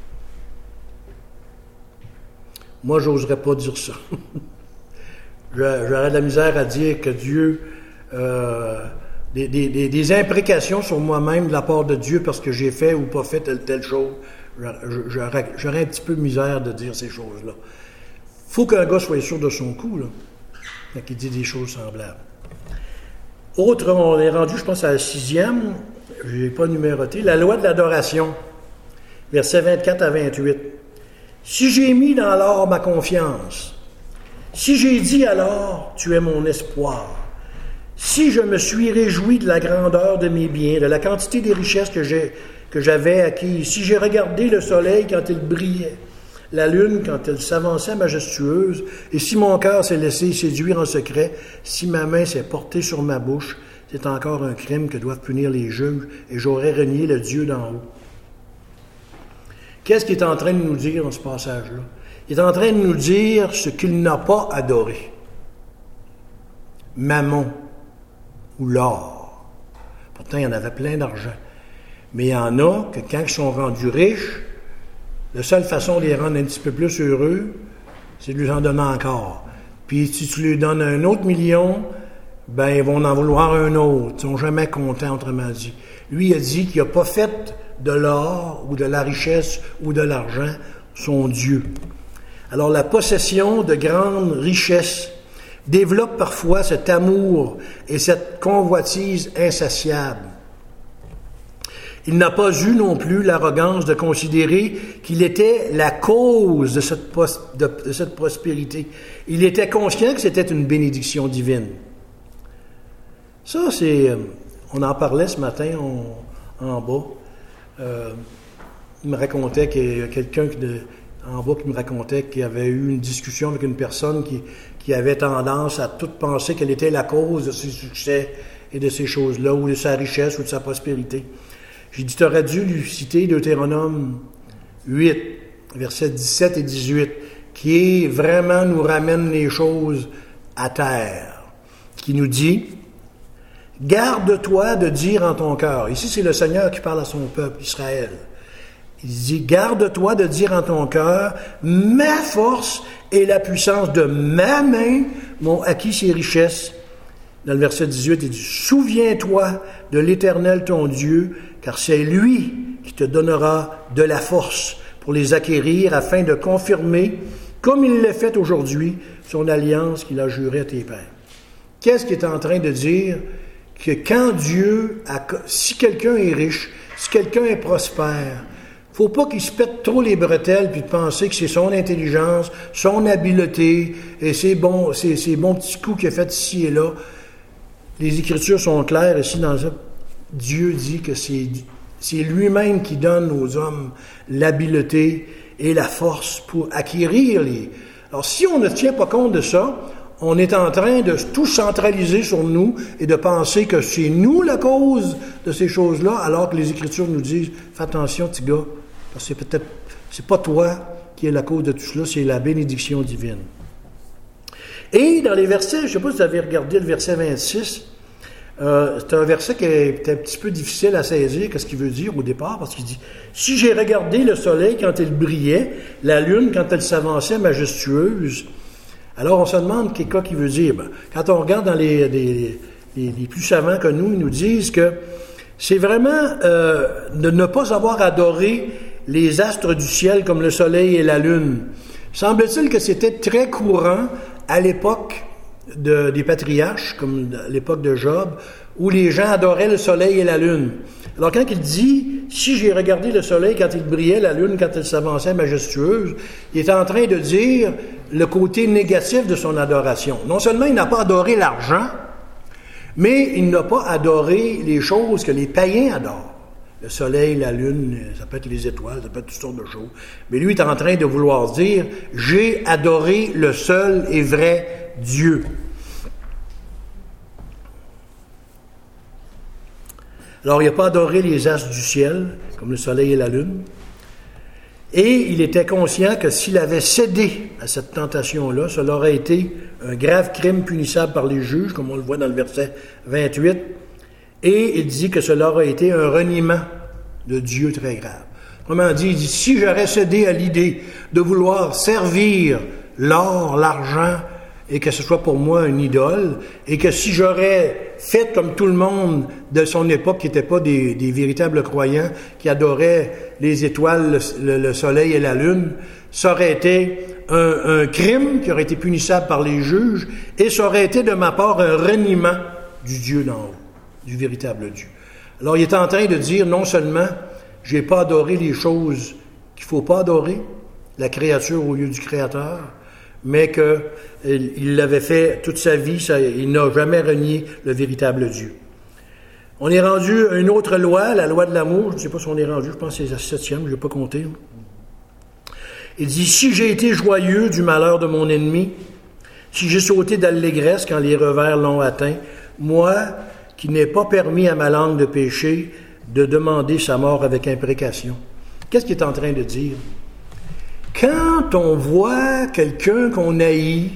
Moi, j'oserais pas dire ça. J'aurais de la misère à dire que Dieu... Euh, Des, des, des imprécations sur moi-même de la part de Dieu parce que j'ai fait ou pas fait telle telle chose. J'aurais, j'aurais un petit peu de misère de dire ces choses-là. Il faut qu'un gars soit sûr de son coup, là, quand il dit des choses semblables. Autre, on est rendu, je pense, à la sixième, je n'ai pas numéroté, la loi de l'adoration, versets vingt-quatre à vingt-huit. « Si j'ai mis dans l'or ma confiance, si j'ai dit alors, tu es mon espoir, si je me suis réjoui de la grandeur de mes biens, de la quantité des richesses que, j'ai, que j'avais acquises, si j'ai regardé le soleil quand il brillait, la lune quand elle s'avançait majestueuse, et si mon cœur s'est laissé séduire en secret, si ma main s'est portée sur ma bouche, c'est encore un crime que doivent punir les juges, et j'aurais renié le Dieu d'en haut. » Qu'est-ce qu'il est en train de nous dire dans ce passage-là? Il est en train de nous dire ce qu'il n'a pas adoré. Mammon. Ou l'or. Pourtant, il y en avait plein d'argent. Mais il y en a que quand ils sont rendus riches, la seule façon de les rendre un petit peu plus heureux, c'est de lui en donner encore. Puis si tu lui donnes un autre million, ben ils vont en vouloir un autre. Ils sont jamais contents, autrement dit. Lui, il a dit qu'il n'a pas fait de l'or ou de la richesse ou de l'argent son Dieu. Alors la possession de grandes richesses développe parfois cet amour et cette convoitise insatiable. Il n'a pas eu non plus l'arrogance de considérer qu'il était la cause de cette, pos- de, de cette prospérité. Il était conscient que c'était une bénédiction divine. Ça, c'est... On en parlait ce matin on, en bas. Euh, il me racontait qu'il y a quelqu'un de, en bas qui me racontait qu'il avait eu une discussion avec une personne qui... qui avait tendance à tout penser qu'elle était la cause de ses succès et de ces choses-là, ou de sa richesse, ou de sa prospérité. J'ai dit, tu aurais dû lui citer Deutéronome huit, versets dix-sept et dix-huit, qui est vraiment nous ramène les choses à terre, qui nous dit, « Garde-toi de dire en ton cœur. » Ici, c'est le Seigneur qui parle à son peuple, Israël. Il dit, « Garde-toi de dire en ton cœur, ma force et la puissance de ma main m'ont acquis ces richesses. » Dans le verset dix-huit, il dit, « Souviens-toi de l'Éternel ton Dieu, car c'est lui qui te donnera de la force pour les acquérir afin de confirmer, comme il l'a fait aujourd'hui, son alliance qu'il a jurée à tes pères. » Qu'est-ce qu'il est en train de dire? Que quand Dieu, a, si quelqu'un est riche, si quelqu'un est prospère, faut pas qu'il se pète trop les bretelles puis de penser que c'est son intelligence, son habileté et ses bons, ses, ses bons petits coups qu'il a fait ici et là. Les Écritures sont claires ici dans ça. Dieu dit que c'est, c'est lui-même qui donne aux hommes l'habileté et la force pour acquérir les... Alors, si on ne tient pas compte de ça, on est en train de tout centraliser sur nous et de penser que c'est nous la cause de ces choses-là, alors que les Écritures nous disent, fais attention, petit gars, parce que c'est peut-être, c'est pas toi qui est la cause de tout cela, c'est la bénédiction divine. Et dans les versets, je ne sais pas si vous avez regardé le verset vingt-six, euh, c'est un verset qui est un petit peu difficile à saisir, qu'est-ce qu'il veut dire au départ, parce qu'il dit, si j'ai regardé le soleil quand il brillait, la lune quand elle s'avançait majestueuse. Alors on se demande qu'est-ce qu'il veut dire. Ben, quand on regarde dans les, les, les, les plus savants que nous, ils nous disent que c'est vraiment euh, de ne pas avoir adoré les astres du ciel comme le soleil et la lune. Semble-t-il que c'était très courant à l'époque de, des patriarches, comme à l'époque de Job, où les gens adoraient le soleil et la lune. Alors quand il dit, si j'ai regardé le soleil quand il brillait, la lune quand elle s'avançait majestueuse, il est en train de dire le côté négatif de son adoration. Non seulement il n'a pas adoré l'argent, mais il n'a pas adoré les choses que les païens adorent. Le soleil, la lune, ça peut être les étoiles, ça peut être toutes sortes de choses. Mais lui est en train de vouloir dire, j'ai adoré le seul et vrai Dieu. Alors, il n'a pas adoré les astres du ciel, comme le soleil et la lune. Et il était conscient que s'il avait cédé à cette tentation-là, cela aurait été un grave crime punissable par les juges, comme on le voit dans le verset vingt-huit. Et il dit que cela aurait été un reniement de Dieu très grave. Autrement dit, il dit, si j'aurais cédé à l'idée de vouloir servir l'or, l'argent, et que ce soit pour moi une idole, et que si j'aurais fait comme tout le monde de son époque, qui n'étaient pas des, des véritables croyants, qui adoraient les étoiles, le, le soleil et la lune, ça aurait été un, un crime qui aurait été punissable par les juges, et ça aurait été de ma part un reniement du Dieu d'en haut, du véritable Dieu. Alors il est en train de dire, non seulement j'ai pas adoré les choses qu'il faut pas adorer, la créature au lieu du Créateur, mais qu'il l'avait fait toute sa vie, ça, il n'a jamais renié le véritable Dieu. On est rendu à une autre loi, la loi de l'amour, je ne sais pas si on est rendu, je pense que c'est la septième, je n'ai pas compté. Il dit, si j'ai été joyeux du malheur de mon ennemi, si j'ai sauté d'allégresse quand les revers l'ont atteint, moi qui n'ai pas permis à ma langue de pécher, de demander sa mort avec imprécation. Qu'est-ce qu'il est en train de dire? Quand on voit quelqu'un qu'on haït,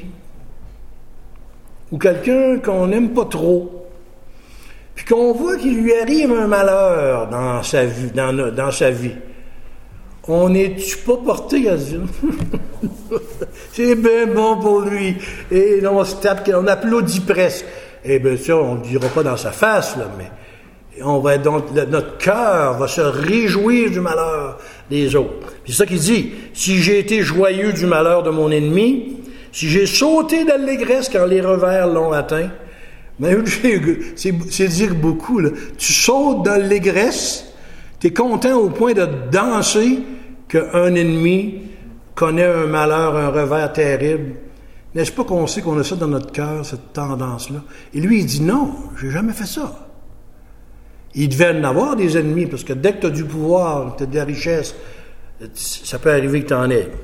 ou quelqu'un qu'on n'aime pas trop, puis qu'on voit qu'il lui arrive un malheur dans sa vie, dans, dans sa vie, on n'est-tu pas porté à se dire c'est bien bon pour lui, et là, on se tape, on applaudit presque. Eh bien sûr, on ne le dira pas dans sa face, là, mais on va donc, notre cœur va se réjouir du malheur des autres. C'est ça qu'il dit. Si j'ai été joyeux du malheur de mon ennemi, si j'ai sauté d'allégresse quand les revers l'ont atteint, mais c'est, c'est dire beaucoup, là. Tu sautes d'allégresse, tu es content au point de danser qu'un ennemi connaît un malheur, un revers terrible. N'est-ce pas qu'on sait qu'on a ça dans notre cœur, cette tendance-là? Et lui, il dit non, j'ai jamais fait ça. Il devait en avoir des ennemis, parce que dès que tu as du pouvoir, tu as de la richesse, ça peut arriver que tu en aies.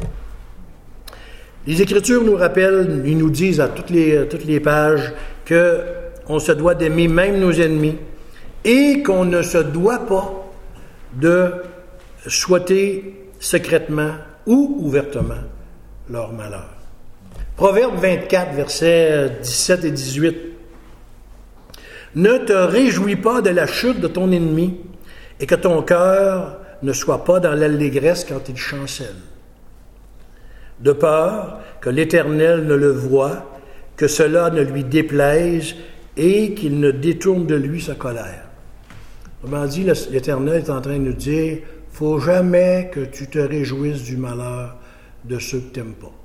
Les Écritures nous rappellent, ils nous disent à toutes les, à toutes les pages que on se doit d'aimer même nos ennemis et qu'on ne se doit pas de souhaiter secrètement ou ouvertement leur malheur. Proverbe vingt-quatre, versets dix-sept et dix-huit. Ne te réjouis pas de la chute de ton ennemi et que ton cœur ne soit pas dans l'allégresse quand il chancelle. De peur que l'Éternel ne le voie, que cela ne lui déplaise et qu'il ne détourne de lui sa colère. Autrement dit, l'Éternel est en train de nous dire, « Faut jamais que tu te réjouisses du malheur de ceux que tu n'aimes pas.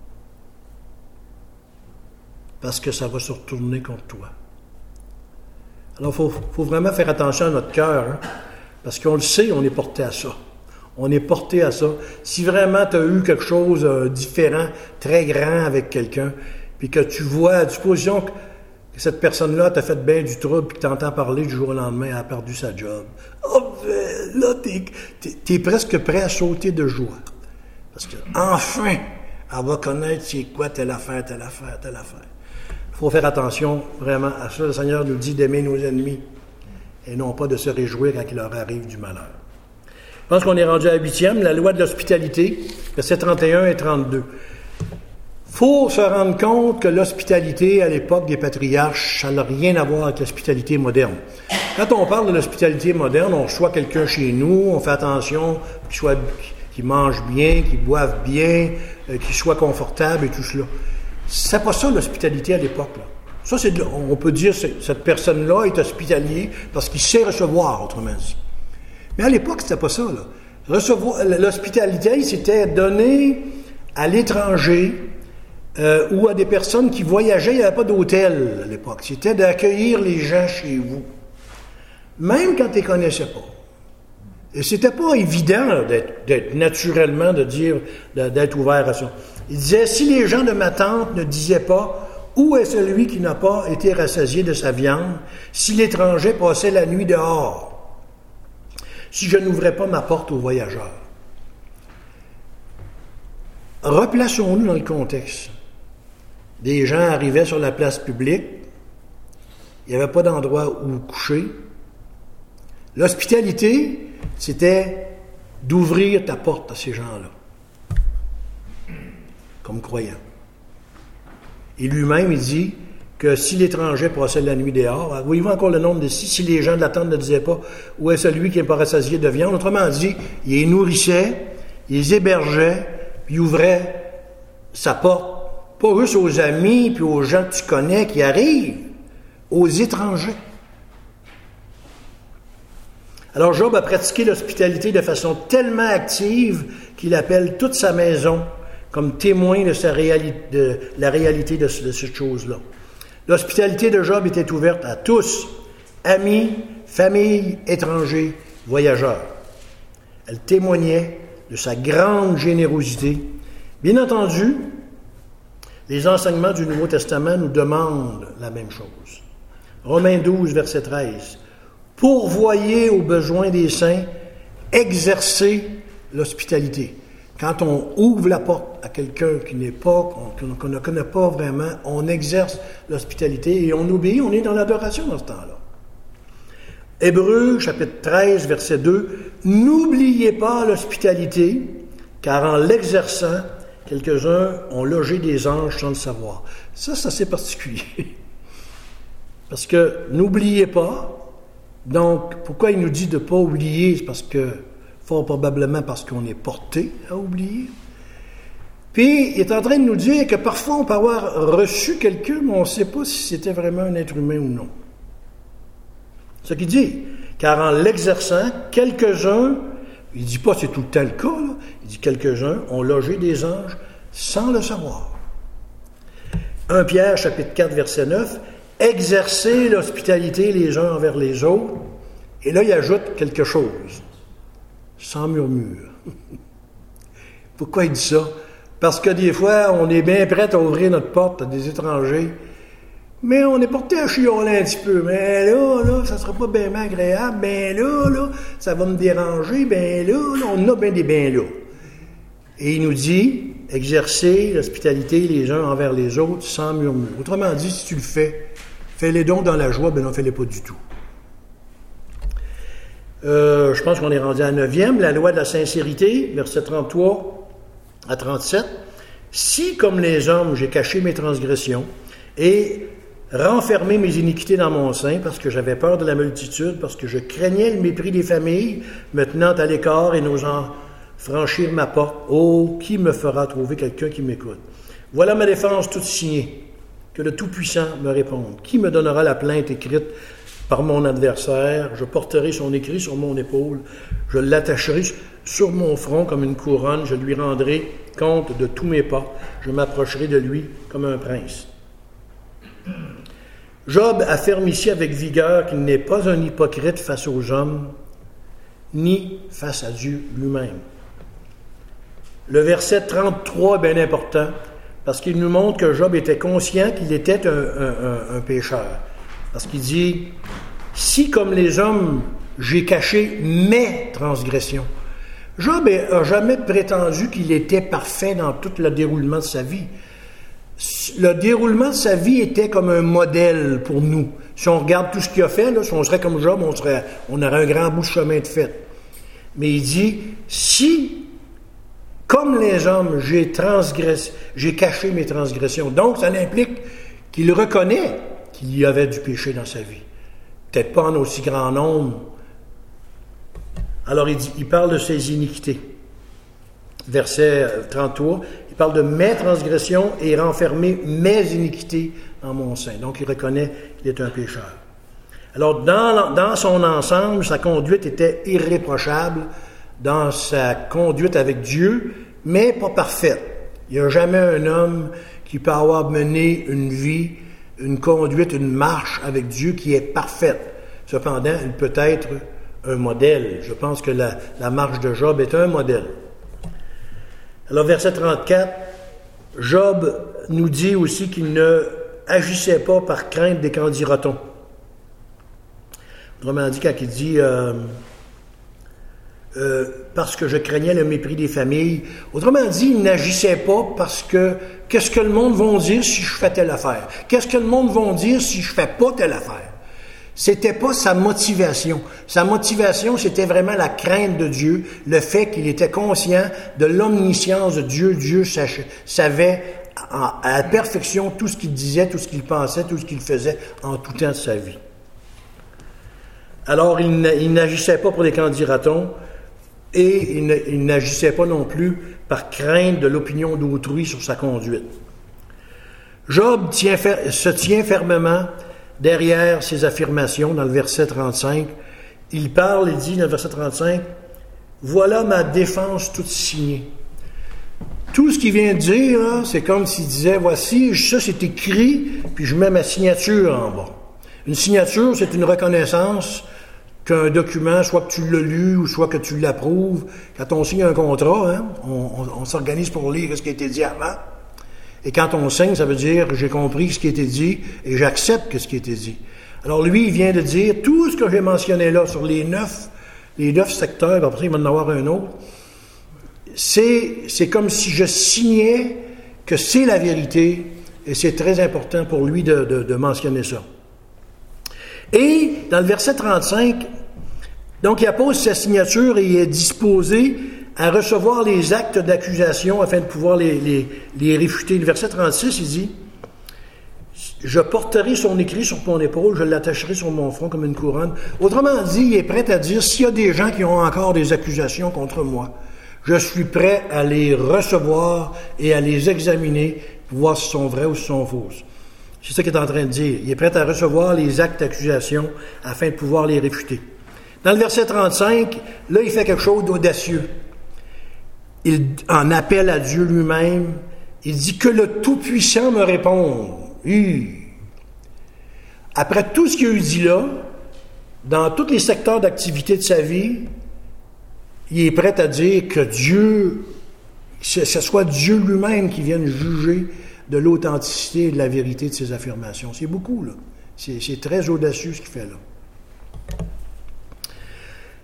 Parce que ça va se retourner contre toi. » Alors, il faut, faut vraiment faire attention à notre cœur, hein, parce qu'on le sait, on est porté à ça. On est porté à ça. Si vraiment tu as eu quelque chose de différent, très grand avec quelqu'un, puis que tu vois, à disposition que cette personne-là t'a fait bien du trouble, puis que tu entends parler du jour au lendemain, elle a perdu sa job. Oh, ben, là, t'es, t'es, t'es presque prêt à sauter de joie. Parce que, enfin, elle va connaître c'est quoi telle affaire, telle affaire, telle affaire. Il faut faire attention vraiment à ça. Le Seigneur nous dit d'aimer nos ennemis et non pas de se réjouir quand il leur arrive du malheur. Je pense qu'on est rendu à la huitième, la loi de l'hospitalité, versets trente et un et trente-deux. Il faut se rendre compte que l'hospitalité à l'époque des patriarches, ça n'a rien à voir avec l'hospitalité moderne. Quand on parle de l'hospitalité moderne, on reçoit quelqu'un chez nous, on fait attention qu'il soit, qu'il mange bien, qu'il boive bien, qu'il soit confortable et tout cela. C'est pas ça l'hospitalité à l'époque, là. Ça, c'est de, on peut dire que cette personne-là est hospitalier parce qu'il sait recevoir, autrement dit. Mais à l'époque, c'était pas ça, là. Recevoir, l'hospitalité, c'était donné à l'étranger euh, ou à des personnes qui voyageaient. Il n'y avait pas d'hôtel à l'époque. C'était d'accueillir les gens chez vous. Même quand tu ne les connaissais pas. Et c'était pas évident là, d'être, d'être naturellement, de dire, d'être ouvert à ça. Il disait, si les gens de ma tante ne disaient pas, où est celui qui n'a pas été rassasié de sa viande, si l'étranger passait la nuit dehors, si je n'ouvrais pas ma porte aux voyageurs. Replaçons-nous dans le contexte. Des gens arrivaient sur la place publique, il n'y avait pas d'endroit où coucher. L'hospitalité, c'était d'ouvrir ta porte à ces gens-là, comme croyants. Et lui-même, il dit que si l'étranger passait la nuit dehors, voyez-vous encore le nombre de si, si les gens de la tente ne disaient pas où est celui qui n'est pas rassasié de viande, autrement dit, il les nourrissait, il les hébergeait, puis il ouvrait sa porte, pas juste aux amis, puis aux gens que tu connais qui arrivent, aux étrangers. Alors Job a pratiqué l'hospitalité de façon tellement active qu'il appelle toute sa maison comme témoin de, sa réalité, de la réalité de, de cette chose-là. L'hospitalité de Job était ouverte à tous, amis, familles, étrangers, voyageurs. Elle témoignait de sa grande générosité. Bien entendu, les enseignements du Nouveau Testament nous demandent la même chose. Romains douze, verset treize. « Pourvoyez aux besoins des saints, exercez l'hospitalité. » Quand on ouvre la porte à quelqu'un qui n'est pas, qu'on, qu'on ne connaît pas vraiment, on exerce l'hospitalité et on obéit, on est dans l'adoration dans ce temps-là. Hébreux, chapitre treize, verset deux. « N'oubliez pas l'hospitalité, car en l'exerçant, quelques-uns ont logé des anges sans le savoir. » Ça, c'est assez particulier. Parce que n'oubliez pas, donc pourquoi il nous dit de ne pas oublier? C'est parce que fort probablement parce qu'on est porté à oublier. Puis, il est en train de nous dire que parfois, on peut avoir reçu quelqu'un, mais on ne sait pas si c'était vraiment un être humain ou non. C'est ce qu'il dit. Car en l'exerçant, quelques-uns, il ne dit pas c'est tout le temps le cas, là, il dit quelques-uns ont logé des anges sans le savoir. premier Pierre, chapitre quatre, verset neuf, « Exercez l'hospitalité les uns envers les autres. » Et là, il ajoute quelque chose. Sans murmure. Pourquoi il dit ça? Parce que des fois, on est bien prêt à ouvrir notre porte à des étrangers, mais on est porté à chioler un petit peu. Mais là, là, ça sera pas bien agréable. Ben là, là, ça va me déranger. Ben là, là, on a bien des ben là. Et il nous dit, exercer l'hospitalité les uns envers les autres sans murmure. Autrement dit, si tu le fais, Fais-les donc dans la joie, ben non, fais-les pas du tout. Euh, je pense qu'on est rendu à neuvième, la loi de la sincérité, versets trente-trois à trente-sept. Si, comme les hommes, j'ai caché mes transgressions et renfermé mes iniquités dans mon sein, parce que j'avais peur de la multitude, parce que je craignais le mépris des familles, me tenant à l'écart et n'osant franchir ma porte, oh, qui me fera trouver quelqu'un qui m'écoute? Voilà ma défense toute signée, que le Tout-Puissant me réponde. Qui me donnera la plainte écrite par mon adversaire? Je porterai son écrit sur mon épaule, je l'attacherai sur mon front comme une couronne, je lui rendrai compte de tous mes pas, je m'approcherai de lui comme un prince. Job affirme ici avec vigueur qu'il n'est pas un hypocrite face aux hommes, ni face à Dieu lui-même. Le verset trente-trois est bien important, parce qu'il nous montre que Job était conscient qu'il était un, un, un, un pécheur. Parce qu'il dit, « Si, comme les hommes, j'ai caché mes transgressions. » Job n'a jamais prétendu qu'il était parfait dans tout le déroulement de sa vie. Le déroulement de sa vie était comme un modèle pour nous. Si on regarde tout ce qu'il a fait, là, si on serait comme Job, on, serait, on aurait un grand bout de chemin de fait. Mais il dit, « Si, comme les hommes, j'ai transgressé, j'ai caché mes transgressions. » Donc, ça implique qu'il reconnaît qu'il y avait du péché dans sa vie. Peut-être pas en aussi grand nombre. Alors, il, dit, il parle de ses iniquités. Verset trente-trois, il parle de mes transgressions et renfermer mes iniquités dans mon sein. Donc, il reconnaît qu'il est un pécheur. Alors, dans, dans son ensemble, sa conduite était irréprochable dans sa conduite avec Dieu, mais pas parfaite. Il n'y a jamais un homme qui peut avoir mené une vie, une conduite, une marche avec Dieu qui est parfaite. Cependant, il peut être un modèle. Je pense que la, la marche de Job est un modèle. Alors, verset trente-quatre, Job nous dit aussi qu'il ne agissait pas par crainte des qu'en dira-t-on. Autrement dit, quand il dit euh, euh, parce que je craignais le mépris des familles, autrement dit, il n'agissait pas parce que qu'est-ce que le monde va dire si je fais telle affaire? Qu'est-ce que le monde va dire si je fais pas telle affaire? C'était pas sa motivation. Sa motivation, c'était vraiment la crainte de Dieu, le fait qu'il était conscient de l'omniscience de Dieu. Dieu savait à la perfection tout ce qu'il disait, tout ce qu'il pensait, tout ce qu'il faisait en tout temps de sa vie. Alors, il n'agissait pas pour les qu'en dira-t-on et il n'agissait pas non plus par crainte de l'opinion d'autrui sur sa conduite. Job tient, se tient fermement derrière ses affirmations dans le verset trente-cinq. Il parle et dit dans le verset trente-cinq, « Voilà ma défense toute signée. » Tout ce qu'il vient de dire, là, c'est comme s'il disait, « Voici, ça c'est écrit, puis je mets ma signature en bas. » Une signature, c'est une reconnaissance qu'un document, soit que tu l'as lu ou soit que tu l'approuves. Quand on signe un contrat, hein, on, on, on s'organise pour lire ce qui a été dit avant. Et quand on signe, ça veut dire j'ai compris ce qui a été dit et j'accepte ce qui a été dit. Alors lui, il vient de dire tout ce que j'ai mentionné là sur les neuf, les neuf secteurs, après il va en avoir un autre. C'est, c'est comme si je signais que c'est la vérité et c'est très important pour lui de, de, de mentionner ça. Et dans le verset trente-cinq, donc il appose sa signature et il est disposé à recevoir les actes d'accusation afin de pouvoir les, les, les réfuter. Le verset trente-six, il dit, « Je porterai son écrit sur mon épaule, je l'attacherai sur mon front comme une couronne. » Autrement dit, il est prêt à dire, s'il y a des gens qui ont encore des accusations contre moi, je suis prêt à les recevoir et à les examiner pour voir si sont vraies ou si sont fausses. C'est ça qu'il est en train de dire. Il est prêt à recevoir les actes d'accusation afin de pouvoir les réfuter. Dans le verset trente-cinq, là, il fait quelque chose d'audacieux. Il en appelle à Dieu lui-même. Il dit que le Tout-Puissant me réponde. Hi. Après tout ce qu'il a eu dit là, dans tous les secteurs d'activité de sa vie, il est prêt à dire que Dieu, que ce soit Dieu lui-même qui vienne juger de l'authenticité et de la vérité de ses affirmations. C'est beaucoup, là. C'est, c'est très audacieux ce qu'il fait là.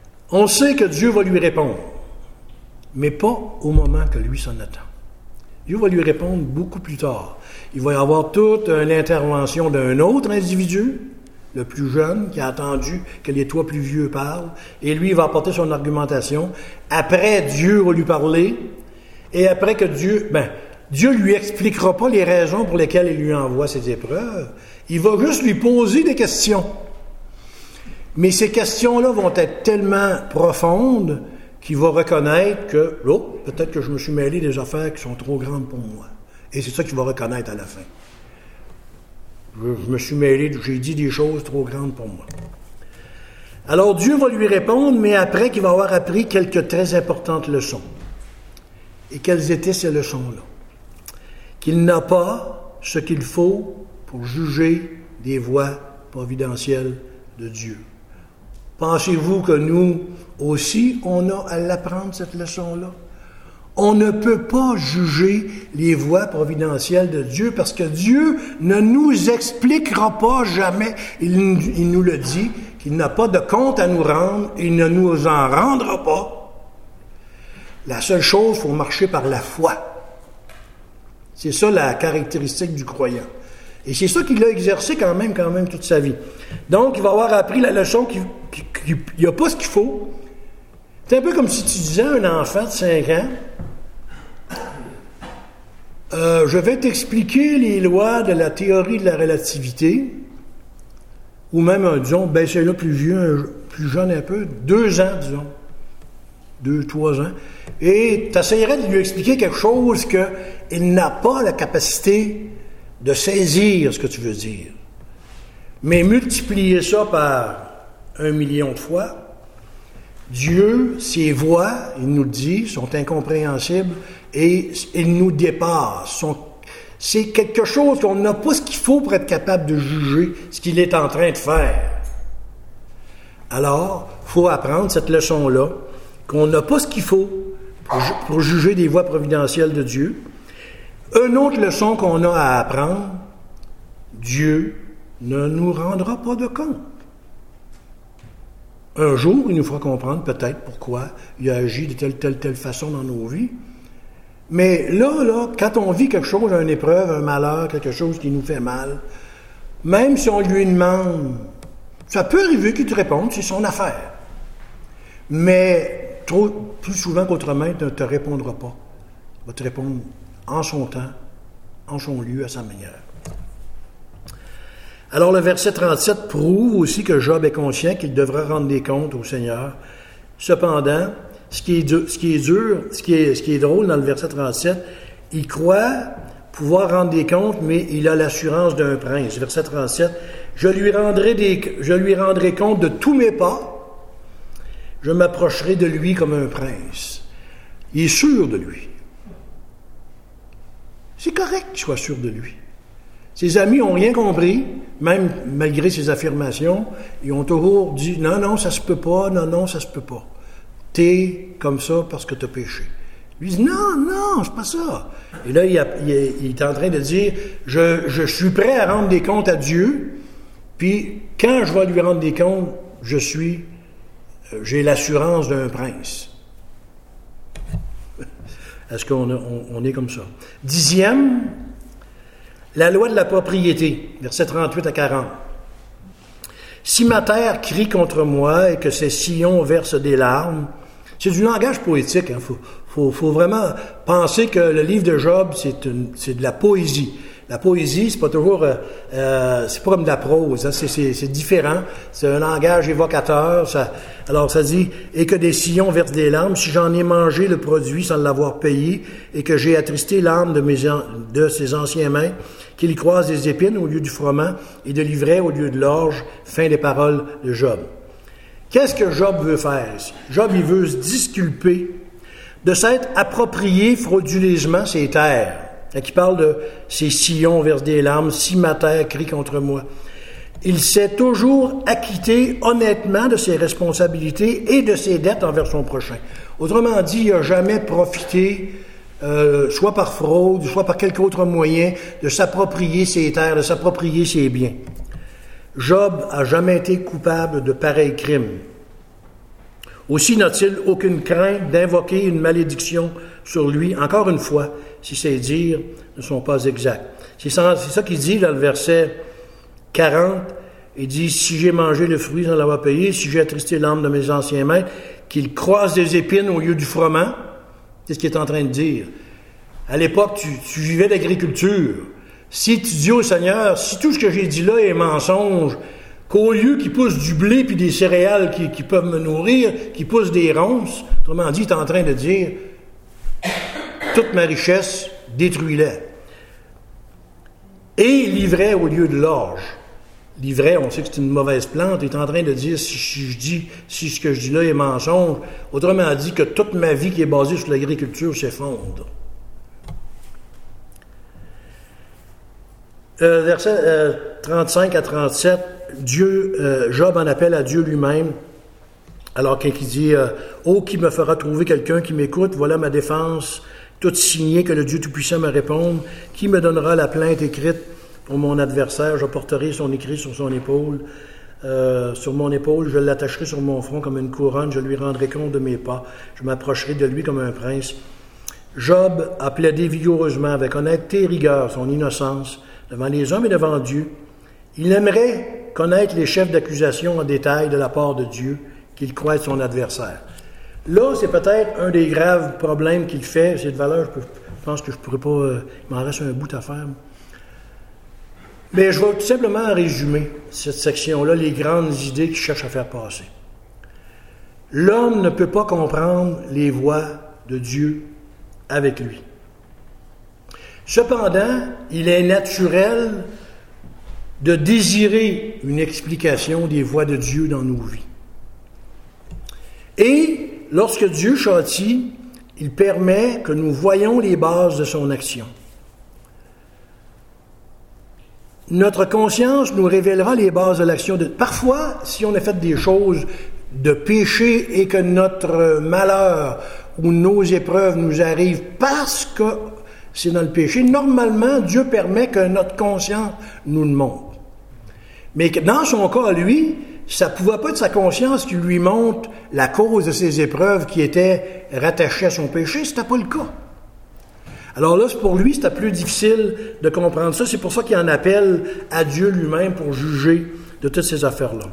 On sait que Dieu va lui répondre, mais pas au moment que lui s'en attend. Dieu va lui répondre beaucoup plus tard. Il va y avoir toute une intervention d'un autre individu, le plus jeune, qui a attendu que les trois plus vieux parlent, et lui, il va apporter son argumentation. Après, Dieu va lui parler, et après que Dieu... ben, Dieu lui expliquera pas les raisons pour lesquelles il lui envoie ces épreuves. Il va juste lui poser des questions. Mais ces questions-là vont être tellement profondes qu'il va reconnaître que, oh, peut-être que je me suis mêlé des affaires qui sont trop grandes pour moi. Et c'est ça qu'il va reconnaître à la fin. Je, je me suis mêlé, j'ai dit des choses trop grandes pour moi. Alors Dieu va lui répondre, mais après qu'il va avoir appris quelques très importantes leçons. Et quelles étaient ces leçons-là? Qu'il n'a pas ce qu'il faut pour juger des voies providentielles de Dieu. Pensez-vous que nous aussi, on a à l'apprendre, cette leçon-là? On ne peut pas juger les voies providentielles de Dieu parce que Dieu ne nous expliquera pas jamais, il, il nous le dit, qu'il n'a pas de compte à nous rendre, il ne nous en rendra pas. La seule chose, il faut marcher par la foi. C'est ça la caractéristique du croyant. Et c'est ça qu'il a exercé quand même, quand même toute sa vie. Donc, il va avoir appris la leçon qu'il n'y a pas ce qu'il faut. C'est un peu comme si tu disais à un enfant de cinq ans, euh, je vais t'expliquer les lois de la théorie de la relativité, ou même, euh, disons, ben c'est là plus vieux, plus jeune un peu, deux ans, disons. Deux, trois ans, et tu essaierais de lui expliquer quelque chose qu'il n'a pas la capacité de saisir ce que tu veux dire. Mais multiplier ça par un million de fois, Dieu, ses voies, il nous le dit, sont incompréhensibles et il nous dépasse. Sont, c'est quelque chose qu'on n'a pas ce qu'il faut pour être capable de juger ce qu'il est en train de faire. Alors, il faut apprendre cette leçon-là, qu'on n'a pas ce qu'il faut pour, pour juger des voies providentielles de Dieu. Une autre leçon qu'on a à apprendre, Dieu ne nous rendra pas de compte. Un jour, il nous fera comprendre peut-être pourquoi il a agi de telle, telle, telle façon dans nos vies. Mais là, là, quand on vit quelque chose, une épreuve, un malheur, quelque chose qui nous fait mal, même si on lui demande, ça peut arriver qu'il te réponde, c'est son affaire. Mais trop, plus souvent qu'autrement, il ne te répondra pas. Il va te répondre en son temps, en son lieu, à sa manière. Alors le verset trente-sept prouve aussi que Job est conscient qu'il devra rendre des comptes au Seigneur. Cependant, ce qui est dur, ce qui est, dur, ce qui est, ce qui est drôle dans le verset trente-sept, il croit pouvoir rendre des comptes, mais il a l'assurance d'un prince. Verset trente-sept, je lui rendrai des, je lui rendrai compte de tous mes pas. Je m'approcherai de lui comme un prince. Il est sûr de lui. C'est correct qu'il soit sûr de lui. Ses amis n'ont rien compris, même malgré ses affirmations. Ils ont toujours dit, non, non, ça se peut pas, non, non, ça se peut pas. T'es comme ça parce que t'as péché. Lui dit, non, non, c'est pas ça. Et là, il, a, il, est, il est en train de dire, je, je suis prêt à rendre des comptes à Dieu, puis quand je vais lui rendre des comptes, je suis... j'ai l'assurance d'un prince. Est-ce qu'on a, on, on est comme ça? Dixième, la loi de la propriété, versets trente-huit à quarante. Si ma terre crie contre moi et que ses sillons versent des larmes, c'est du langage poétique. Il hein. faut, faut, faut vraiment penser que le livre de Job, c'est, une, c'est de la poésie. La poésie, c'est pas toujours, euh, euh, c'est pas comme de la prose, hein, c'est, c'est, c'est différent. C'est un langage évocateur. Ça, alors ça dit, et que des sillons versent des larmes, si j'en ai mangé le produit sans l'avoir payé, et que j'ai attristé l'âme de, mes, de ses anciens mains, qu'il croise des épines au lieu du froment, et de l'ivraie au lieu de l'orge. Fin des paroles de Job. Qu'est-ce que Job veut faire ici? Job, il veut se disculper de s'être approprié frauduleusement ses terres. Qui parle de ces sillons versent des larmes, si ma terre crie contre moi. Il s'est toujours acquitté honnêtement de ses responsabilités et de ses dettes envers son prochain. Autrement dit, il n'a jamais profité, euh, soit par fraude, soit par quelque autre moyen, de s'approprier ses terres, de s'approprier ses biens. Job n'a jamais été coupable de pareils crimes. Aussi n'a-t-il aucune crainte d'invoquer une malédiction sur lui, encore une fois, si ces dires ne sont pas exacts. C'est ça, c'est ça qu'il dit dans le verset quarante. Il dit, si j'ai mangé le fruit sans l'avoir payé, si j'ai attristé l'âme de mes anciens maîtres, qu'il croise des épines au lieu du froment. C'est ce qu'il est en train de dire. À l'époque, tu, tu vivais d'agriculture. Si tu dis au Seigneur, si tout ce que j'ai dit là est mensonge, qu'au lieu qu'il pousse du blé puis des céréales qui, qui peuvent me nourrir, qu'il pousse des ronces, autrement dit, il est en train de dire, toute ma richesse, détruis-la. Et l'ivraie au lieu de l'orge. L'ivraie, on sait que c'est une mauvaise plante, il est en train de dire, si, si je dis, si ce que je dis là est mensonge, autrement dit que toute ma vie qui est basée sur l'agriculture s'effondre. Euh, verset euh, trente-cinq à trente-sept, Dieu, euh, Job en appelle à Dieu lui-même, alors qu'il dit euh, « Oh, qui me fera trouver quelqu'un qui m'écoute, voilà ma défense, toute signée, que le Dieu Tout-Puissant me réponde. Qui me donnera la plainte écrite pour mon adversaire? Je porterai son écrit sur son épaule. Euh, sur mon épaule, je l'attacherai sur mon front comme une couronne, je lui rendrai compte de mes pas, je m'approcherai de lui comme un prince. » Job a plaidé vigoureusement, avec honnêteté et rigueur, son innocence, devant les hommes et devant Dieu. Il aimerait connaître les chefs d'accusation en détail de la part de Dieu, qu'il croit être son adversaire. Là, c'est peut-être un des graves problèmes qu'il fait. C'est de valeur, je, peux, je pense que je ne pourrais pas... Euh, il m'en reste un bout à faire. Mais je vais tout simplement résumer cette section-là, les grandes idées qu'il cherche à faire passer. L'homme ne peut pas comprendre les voies de Dieu avec lui. Cependant, il est naturel de désirer une explication des voies de Dieu dans nos vies. Et lorsque Dieu châtie, il permet que nous voyions les bases de son action. Notre conscience nous révélera les bases de l'action de... Parfois, si on a fait des choses de péché et que notre malheur ou nos épreuves nous arrivent parce que c'est dans le péché, normalement, Dieu permet que notre conscience nous le montre. Mais dans son cas, à lui, ça ne pouvait pas être sa conscience qui lui montre la cause de ses épreuves qui étaient rattachées à son péché. Ce n'était pas le cas. Alors là, pour lui, c'était plus difficile de comprendre ça. C'est pour ça qu'il en appelle à Dieu lui-même pour juger de toutes ces affaires-là.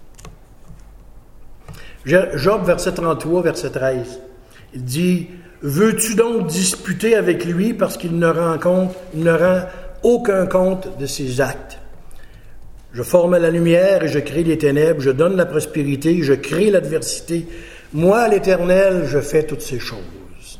Job, verset trente-trois, verset treize. Il dit... Veux-tu donc disputer avec lui parce qu'il ne rend compte, il ne rend aucun compte de ses actes? Je forme la lumière et je crée les ténèbres, je donne la prospérité, je crée l'adversité. Moi, l'Éternel, je fais toutes ces choses.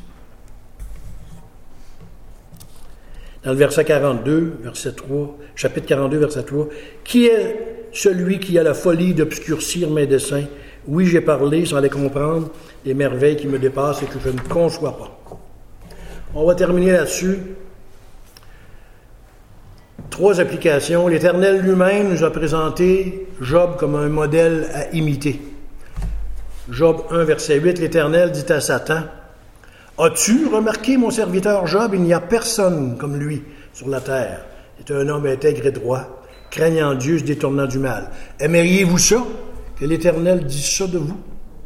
Dans le verset quarante-deux, verset trois, chapitre quarante-deux, verset trois, qui est celui qui a la folie d'obscurcir mes desseins? Oui, j'ai parlé sans les comprendre, des merveilles qui me dépassent et que je ne conçois pas. On va terminer là-dessus. Trois applications. L'Éternel lui-même nous a présenté Job comme un modèle à imiter. Job un, verset huit, l'Éternel dit à Satan, « As-tu remarqué mon serviteur Job? Il n'y a personne comme lui sur la terre. C'est un homme intègre et droit, craignant Dieu, se détournant du mal. Aimeriez-vous ça? Que l'Éternel dise ça de vous? »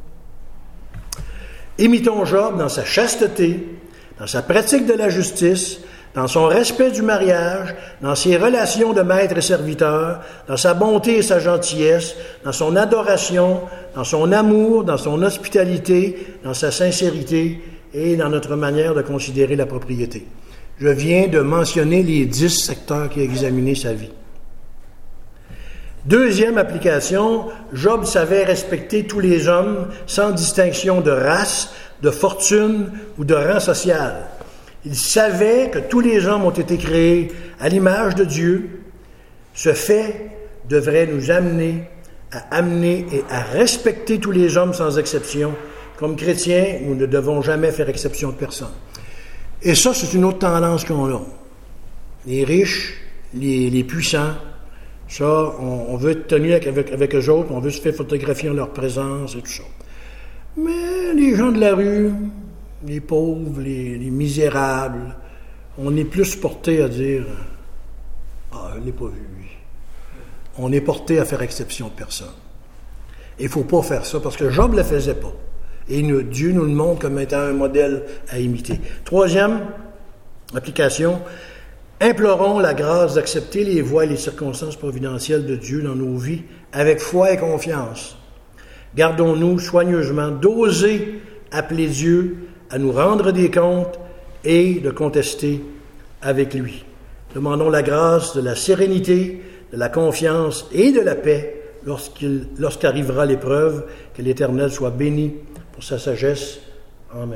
Imitons Job dans sa chasteté, dans sa pratique de la justice, dans son respect du mariage, dans ses relations de maître et serviteur, dans sa bonté et sa gentillesse, dans son adoration, dans son amour, dans son hospitalité, dans sa sincérité et dans notre manière de considérer la propriété. Je viens de mentionner les dix secteurs qui ont examiné sa vie. Deuxième application, Job savait respecter tous les hommes sans distinction de race, de fortune ou de rang social. Il savait que tous les hommes ont été créés à l'image de Dieu. Ce fait devrait nous amener à amener et à respecter tous les hommes sans exception. Comme chrétiens, nous ne devons jamais faire exception de personne. Et ça, c'est une autre tendance qu'on a. Les riches, les, les puissants, ça, on, on veut être tenu avec, avec, avec eux autres, on veut se faire photographier en leur présence et tout ça. Mais les gens de la rue, les pauvres, les, les misérables, on est plus porté à dire « Ah, je ne l'ai pas vu, lui. » On est porté à faire exception de personne. Il ne faut pas faire ça, parce que Job ne le faisait pas. Et nous, Dieu nous le montre comme étant un modèle à imiter. Troisième application, implorons la grâce d'accepter les voies et les circonstances providentielles de Dieu dans nos vies avec foi et confiance. Gardons-nous soigneusement d'oser appeler Dieu à nous rendre des comptes et de contester avec lui. Demandons la grâce de la sérénité, de la confiance et de la paix lorsqu'il, lorsqu'arrivera l'épreuve, que l'Éternel soit béni pour sa sagesse